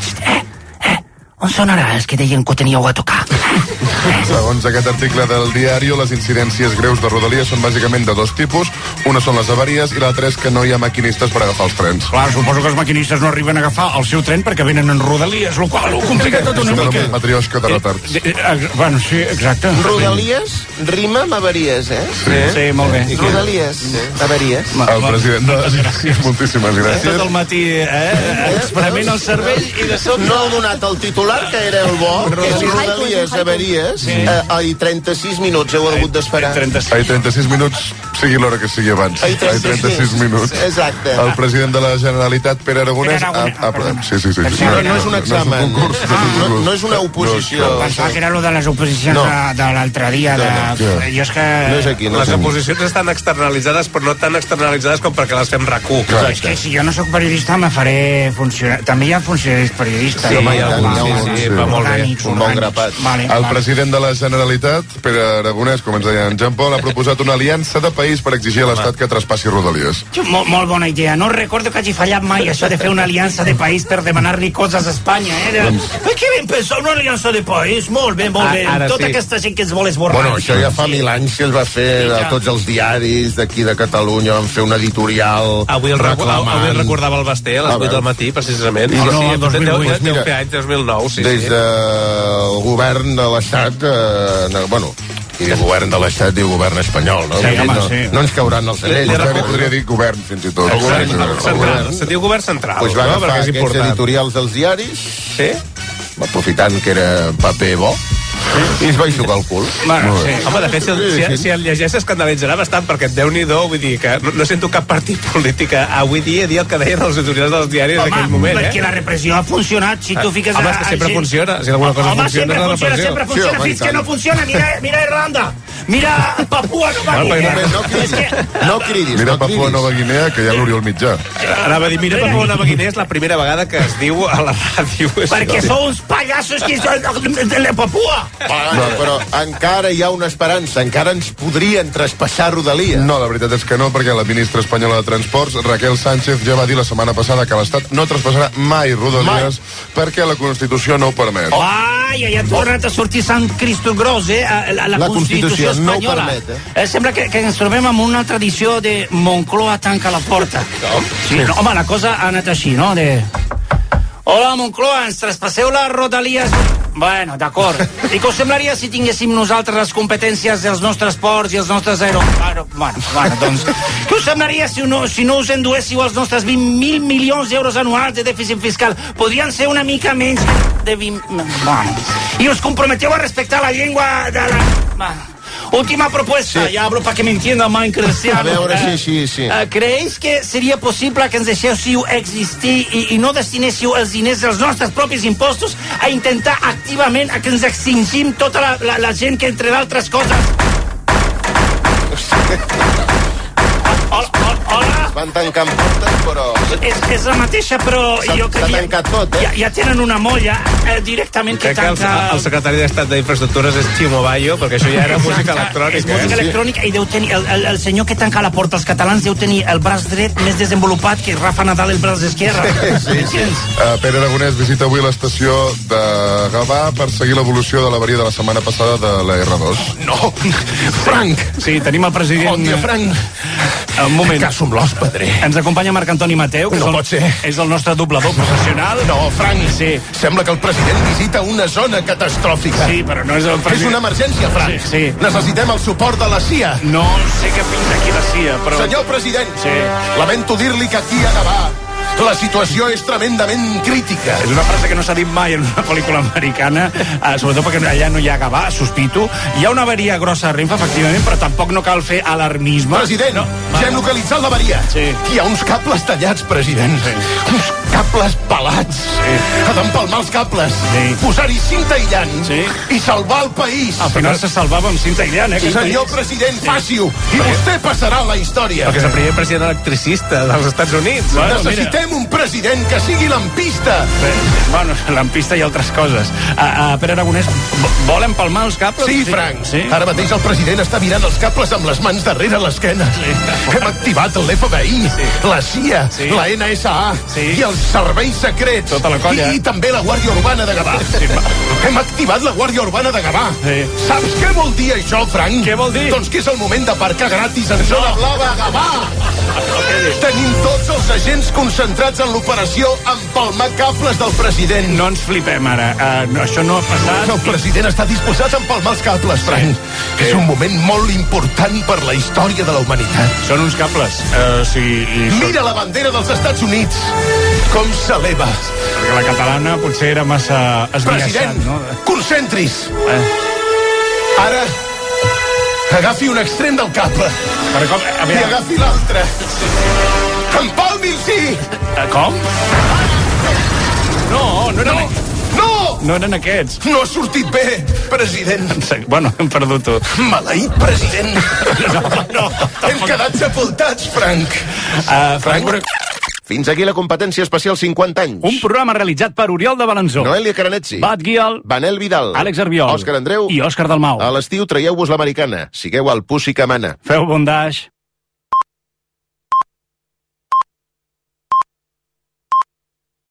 On són ara els que deien que ho teníeu a tocar? Segons aquest article del Diario, les incidències greus de Rodalies són bàsicament de dos tipus. Una són les avaries i l'altra és que no hi ha maquinistes per agafar els trens. Clar, suposo que els maquinistes no arriben a agafar el seu tren perquè venen en Rodalies, el qual ho complica tot una mica. Matriosca de retards. Bueno, sí, exacte. Rodalies rima amb avaries, Sí, molt bé. Rodalies, avaries. El president... Moltíssimes gràcies. Tot el matí, experiment al cervell i de sobte... No ha donat el titular, que era el bo, que és Rodalies, avaries, i 36 minuts heu hagut d'esperar. Ai, 36 minuts, sigui l'hora que sigui abans. Ai, 36 minuts. Exacte. El president de la Generalitat, Pere Aragonès... Sí. No és un examen, no és una oposició. Pensava que era lo de les oposicions de l'altre dia. Jo és que... Les oposicions estan externalitzades, però no tan externalitzades com perquè les fem RAC1. És que si jo no sóc periodista me faré funcionar... També hi ha funcionaris periodistes. Sí, va molt bé. Un bon grapat. El president de la Generalitat, Pere Aragonès, com ens deia en Jean Paul, ha proposat una aliança de país per exigir a l'Estat que traspassi Rodalies. Molt bona idea. No recordo que hagi fallat mai això de fer una aliança de país per demanar-li coses a Espanya. Que ben pensar, una aliança de país. Molt bé. Tota aquesta gent que es vol esborrar. Bueno, això ja fa 1000 anys que es va fer a tots els diaris d'aquí de Catalunya, van fer un editorial avui el recordava el Basté a les 8 del matí, precisament. El 2008. Deu fer anys, 2009. Des del govern de l'Estat, i el govern de l'Estat diu govern espanyol, no? No ens cauran els anells. Vostè podria dir govern, fins i tot. Se diu govern central. Pues van agafar aquests editorials dels diaris, aprofitant que era paper bo, i es va jugar el cul. Home, de fet, si el llegeix s'escandalitzarà bastant, perquè Déu-n'hi-do, vull dir que no sento cap partit polític avui dia dir el que deien els editorials dels diaris d'aquell moment, perquè la repressió ha funcionat. Si tu fiques... Home, és que sempre funciona. Si alguna cosa funciona, és la repressió. Sempre funciona, fins que no funciona. Mira Irlanda, mira Papua Nova Guinea. No cridis. Mira Papua Nova Guinea, que hi ha l'Oriol Mitjà. Anava a dir, mira Papua Nova Guinea és la primera vegada que es diu a la ràdio. Perquè sou uns pallassos que de la Papua. Però encara hi ha una esperança, encara ens podrien traspassar Rodalies. No, la veritat és que no, perquè la ministra espanyola de Transports, Raquel Sánchez, ja va dir la setmana passada que l'Estat no traspassarà mai Rodalies perquè la Constitució no ho permet. Ja ha tornat a sortir Sant Cristo Gros, la Constitució espanyola. Sembla que ens trobem amb una altra edició de Moncloa tanca la porta. Home, la cosa ha anat així, no? Hola, Moncloa, ens traspasseu les Rodalies... Bueno, d'acord. I què us semblaria si tinguéssim nosaltres les competències dels nostres ports i els nostres Bueno, doncs... Què us semblaria si no us enduéssiu els nostres 20.000 milions d'euros anuals de dèficit fiscal? Podrien ser una mica menys de 20... Bueno. I us comprometeu a respectar la llengua de la... Última propuesta, ya hablo para que me entienda más en cristiano. A veure, sí. ¿Creéis que seria possible que ens deixéssiu existir i no destinéssiu els diners dels nostres propis impostos a intentar activament que ens extingim tota la gent que, entre d'altres coses... Hola? Van tancant portes, però... És la mateixa, però jo crec que... S'ha tancat tot, Ja tenen una molla directament que tanca... Crec que el secretari d'Estat d'Infraestructures és Ximo Bayo, perquè això ja era música electrònica. És música electrònica i deu tenir... El senyor que tanca la porta als catalans deu tenir el braç dret més desenvolupat que Rafa Nadal el braç esquerre. Sí. Pere Aragonès visita avui l'estació de Gavà per seguir l'evolució de l'avaria de la setmana passada de la R2. No! Frank! Sí, tenim el president... Bon dia, Frank! Un moment. Que som l'os, padre. Ens acompanya Marc Antoni Mateu, que no pot ser. És el nostre doblador professional. No, Frank, sembla que el president visita una zona catastròfica. Sí, però no és el president. És una emergència, Frank. Sí. Necessitem el suport de la CIA. No sé què pinta aquí la CIA, però... Senyor president, lamento dir-li que aquí a Gavà la situació és tremendament crítica. És una frase que no s'ha dit mai en una pel·lícula americana, sobretot perquè allà no hi ha Gavà, sospito. Hi ha una avaria grossa a Renfe, efectivament, però tampoc no cal fer alarmisme. President, ja hem localitzat l'avaria. Sí. Hi ha uns cables tallats, president. Uns cables cables pelats, a d'empalmar els cables, posar-hi cinta aïllant i salvar el país. Al final se salvava amb cinta aïllant, Senyor president, faci-ho, i vostè passarà a la història. Perquè és el primer president electricista dels Estats Units. Necessitem un president que sigui lampista. Bueno, lampista i altres coses. Pere Aragonès, vol empalmar els cables? Sí, Frank. Ara mateix el president està virant els cables amb les mans darrere l'esquena. Hem activat l'FBI, la CIA, la NSA i els serveis secrets. Tota la colla. I també la Guàrdia Urbana de Gavà. Hem activat la Guàrdia Urbana de Gavà. Saps què vol dir això, Frank? Què vol dir? Doncs que és el moment d'aparcar gratis en zona blava a Gavà. Tenim tots els agents concentrats en l'operació empalmar cables del president. No ens flipem ara. Això no ha passat. El president està disposat a empalmar els cables, Frank. És un moment molt important per la història de la humanitat. Són uns cables. Mira la bandera dels Estats Units. Com s'eleva. Perquè la catalana potser era massa esbiaixant, no? President, concentris. Ara, agafi un extrem del cable. I agafi l'altre. Empalmi'l, sí! Com? No eren... No! No eren aquests. No ha sortit bé, president. Bueno, hem perdut-ho. Maleït president. No. Hem quedat sepultats, Frank. Frank? Fins aquí la competència especial 50 anys. Un programa realitzat per Oriol de Balanzó, Noelia Caranetzi, Bat Guial, Manel Vidal, Àlex Arbiol, Òscar Andreu i Òscar Dalmau. A l'estiu traieu-vos l'americana. Sigueu el Pussy que mana. Feu bondage.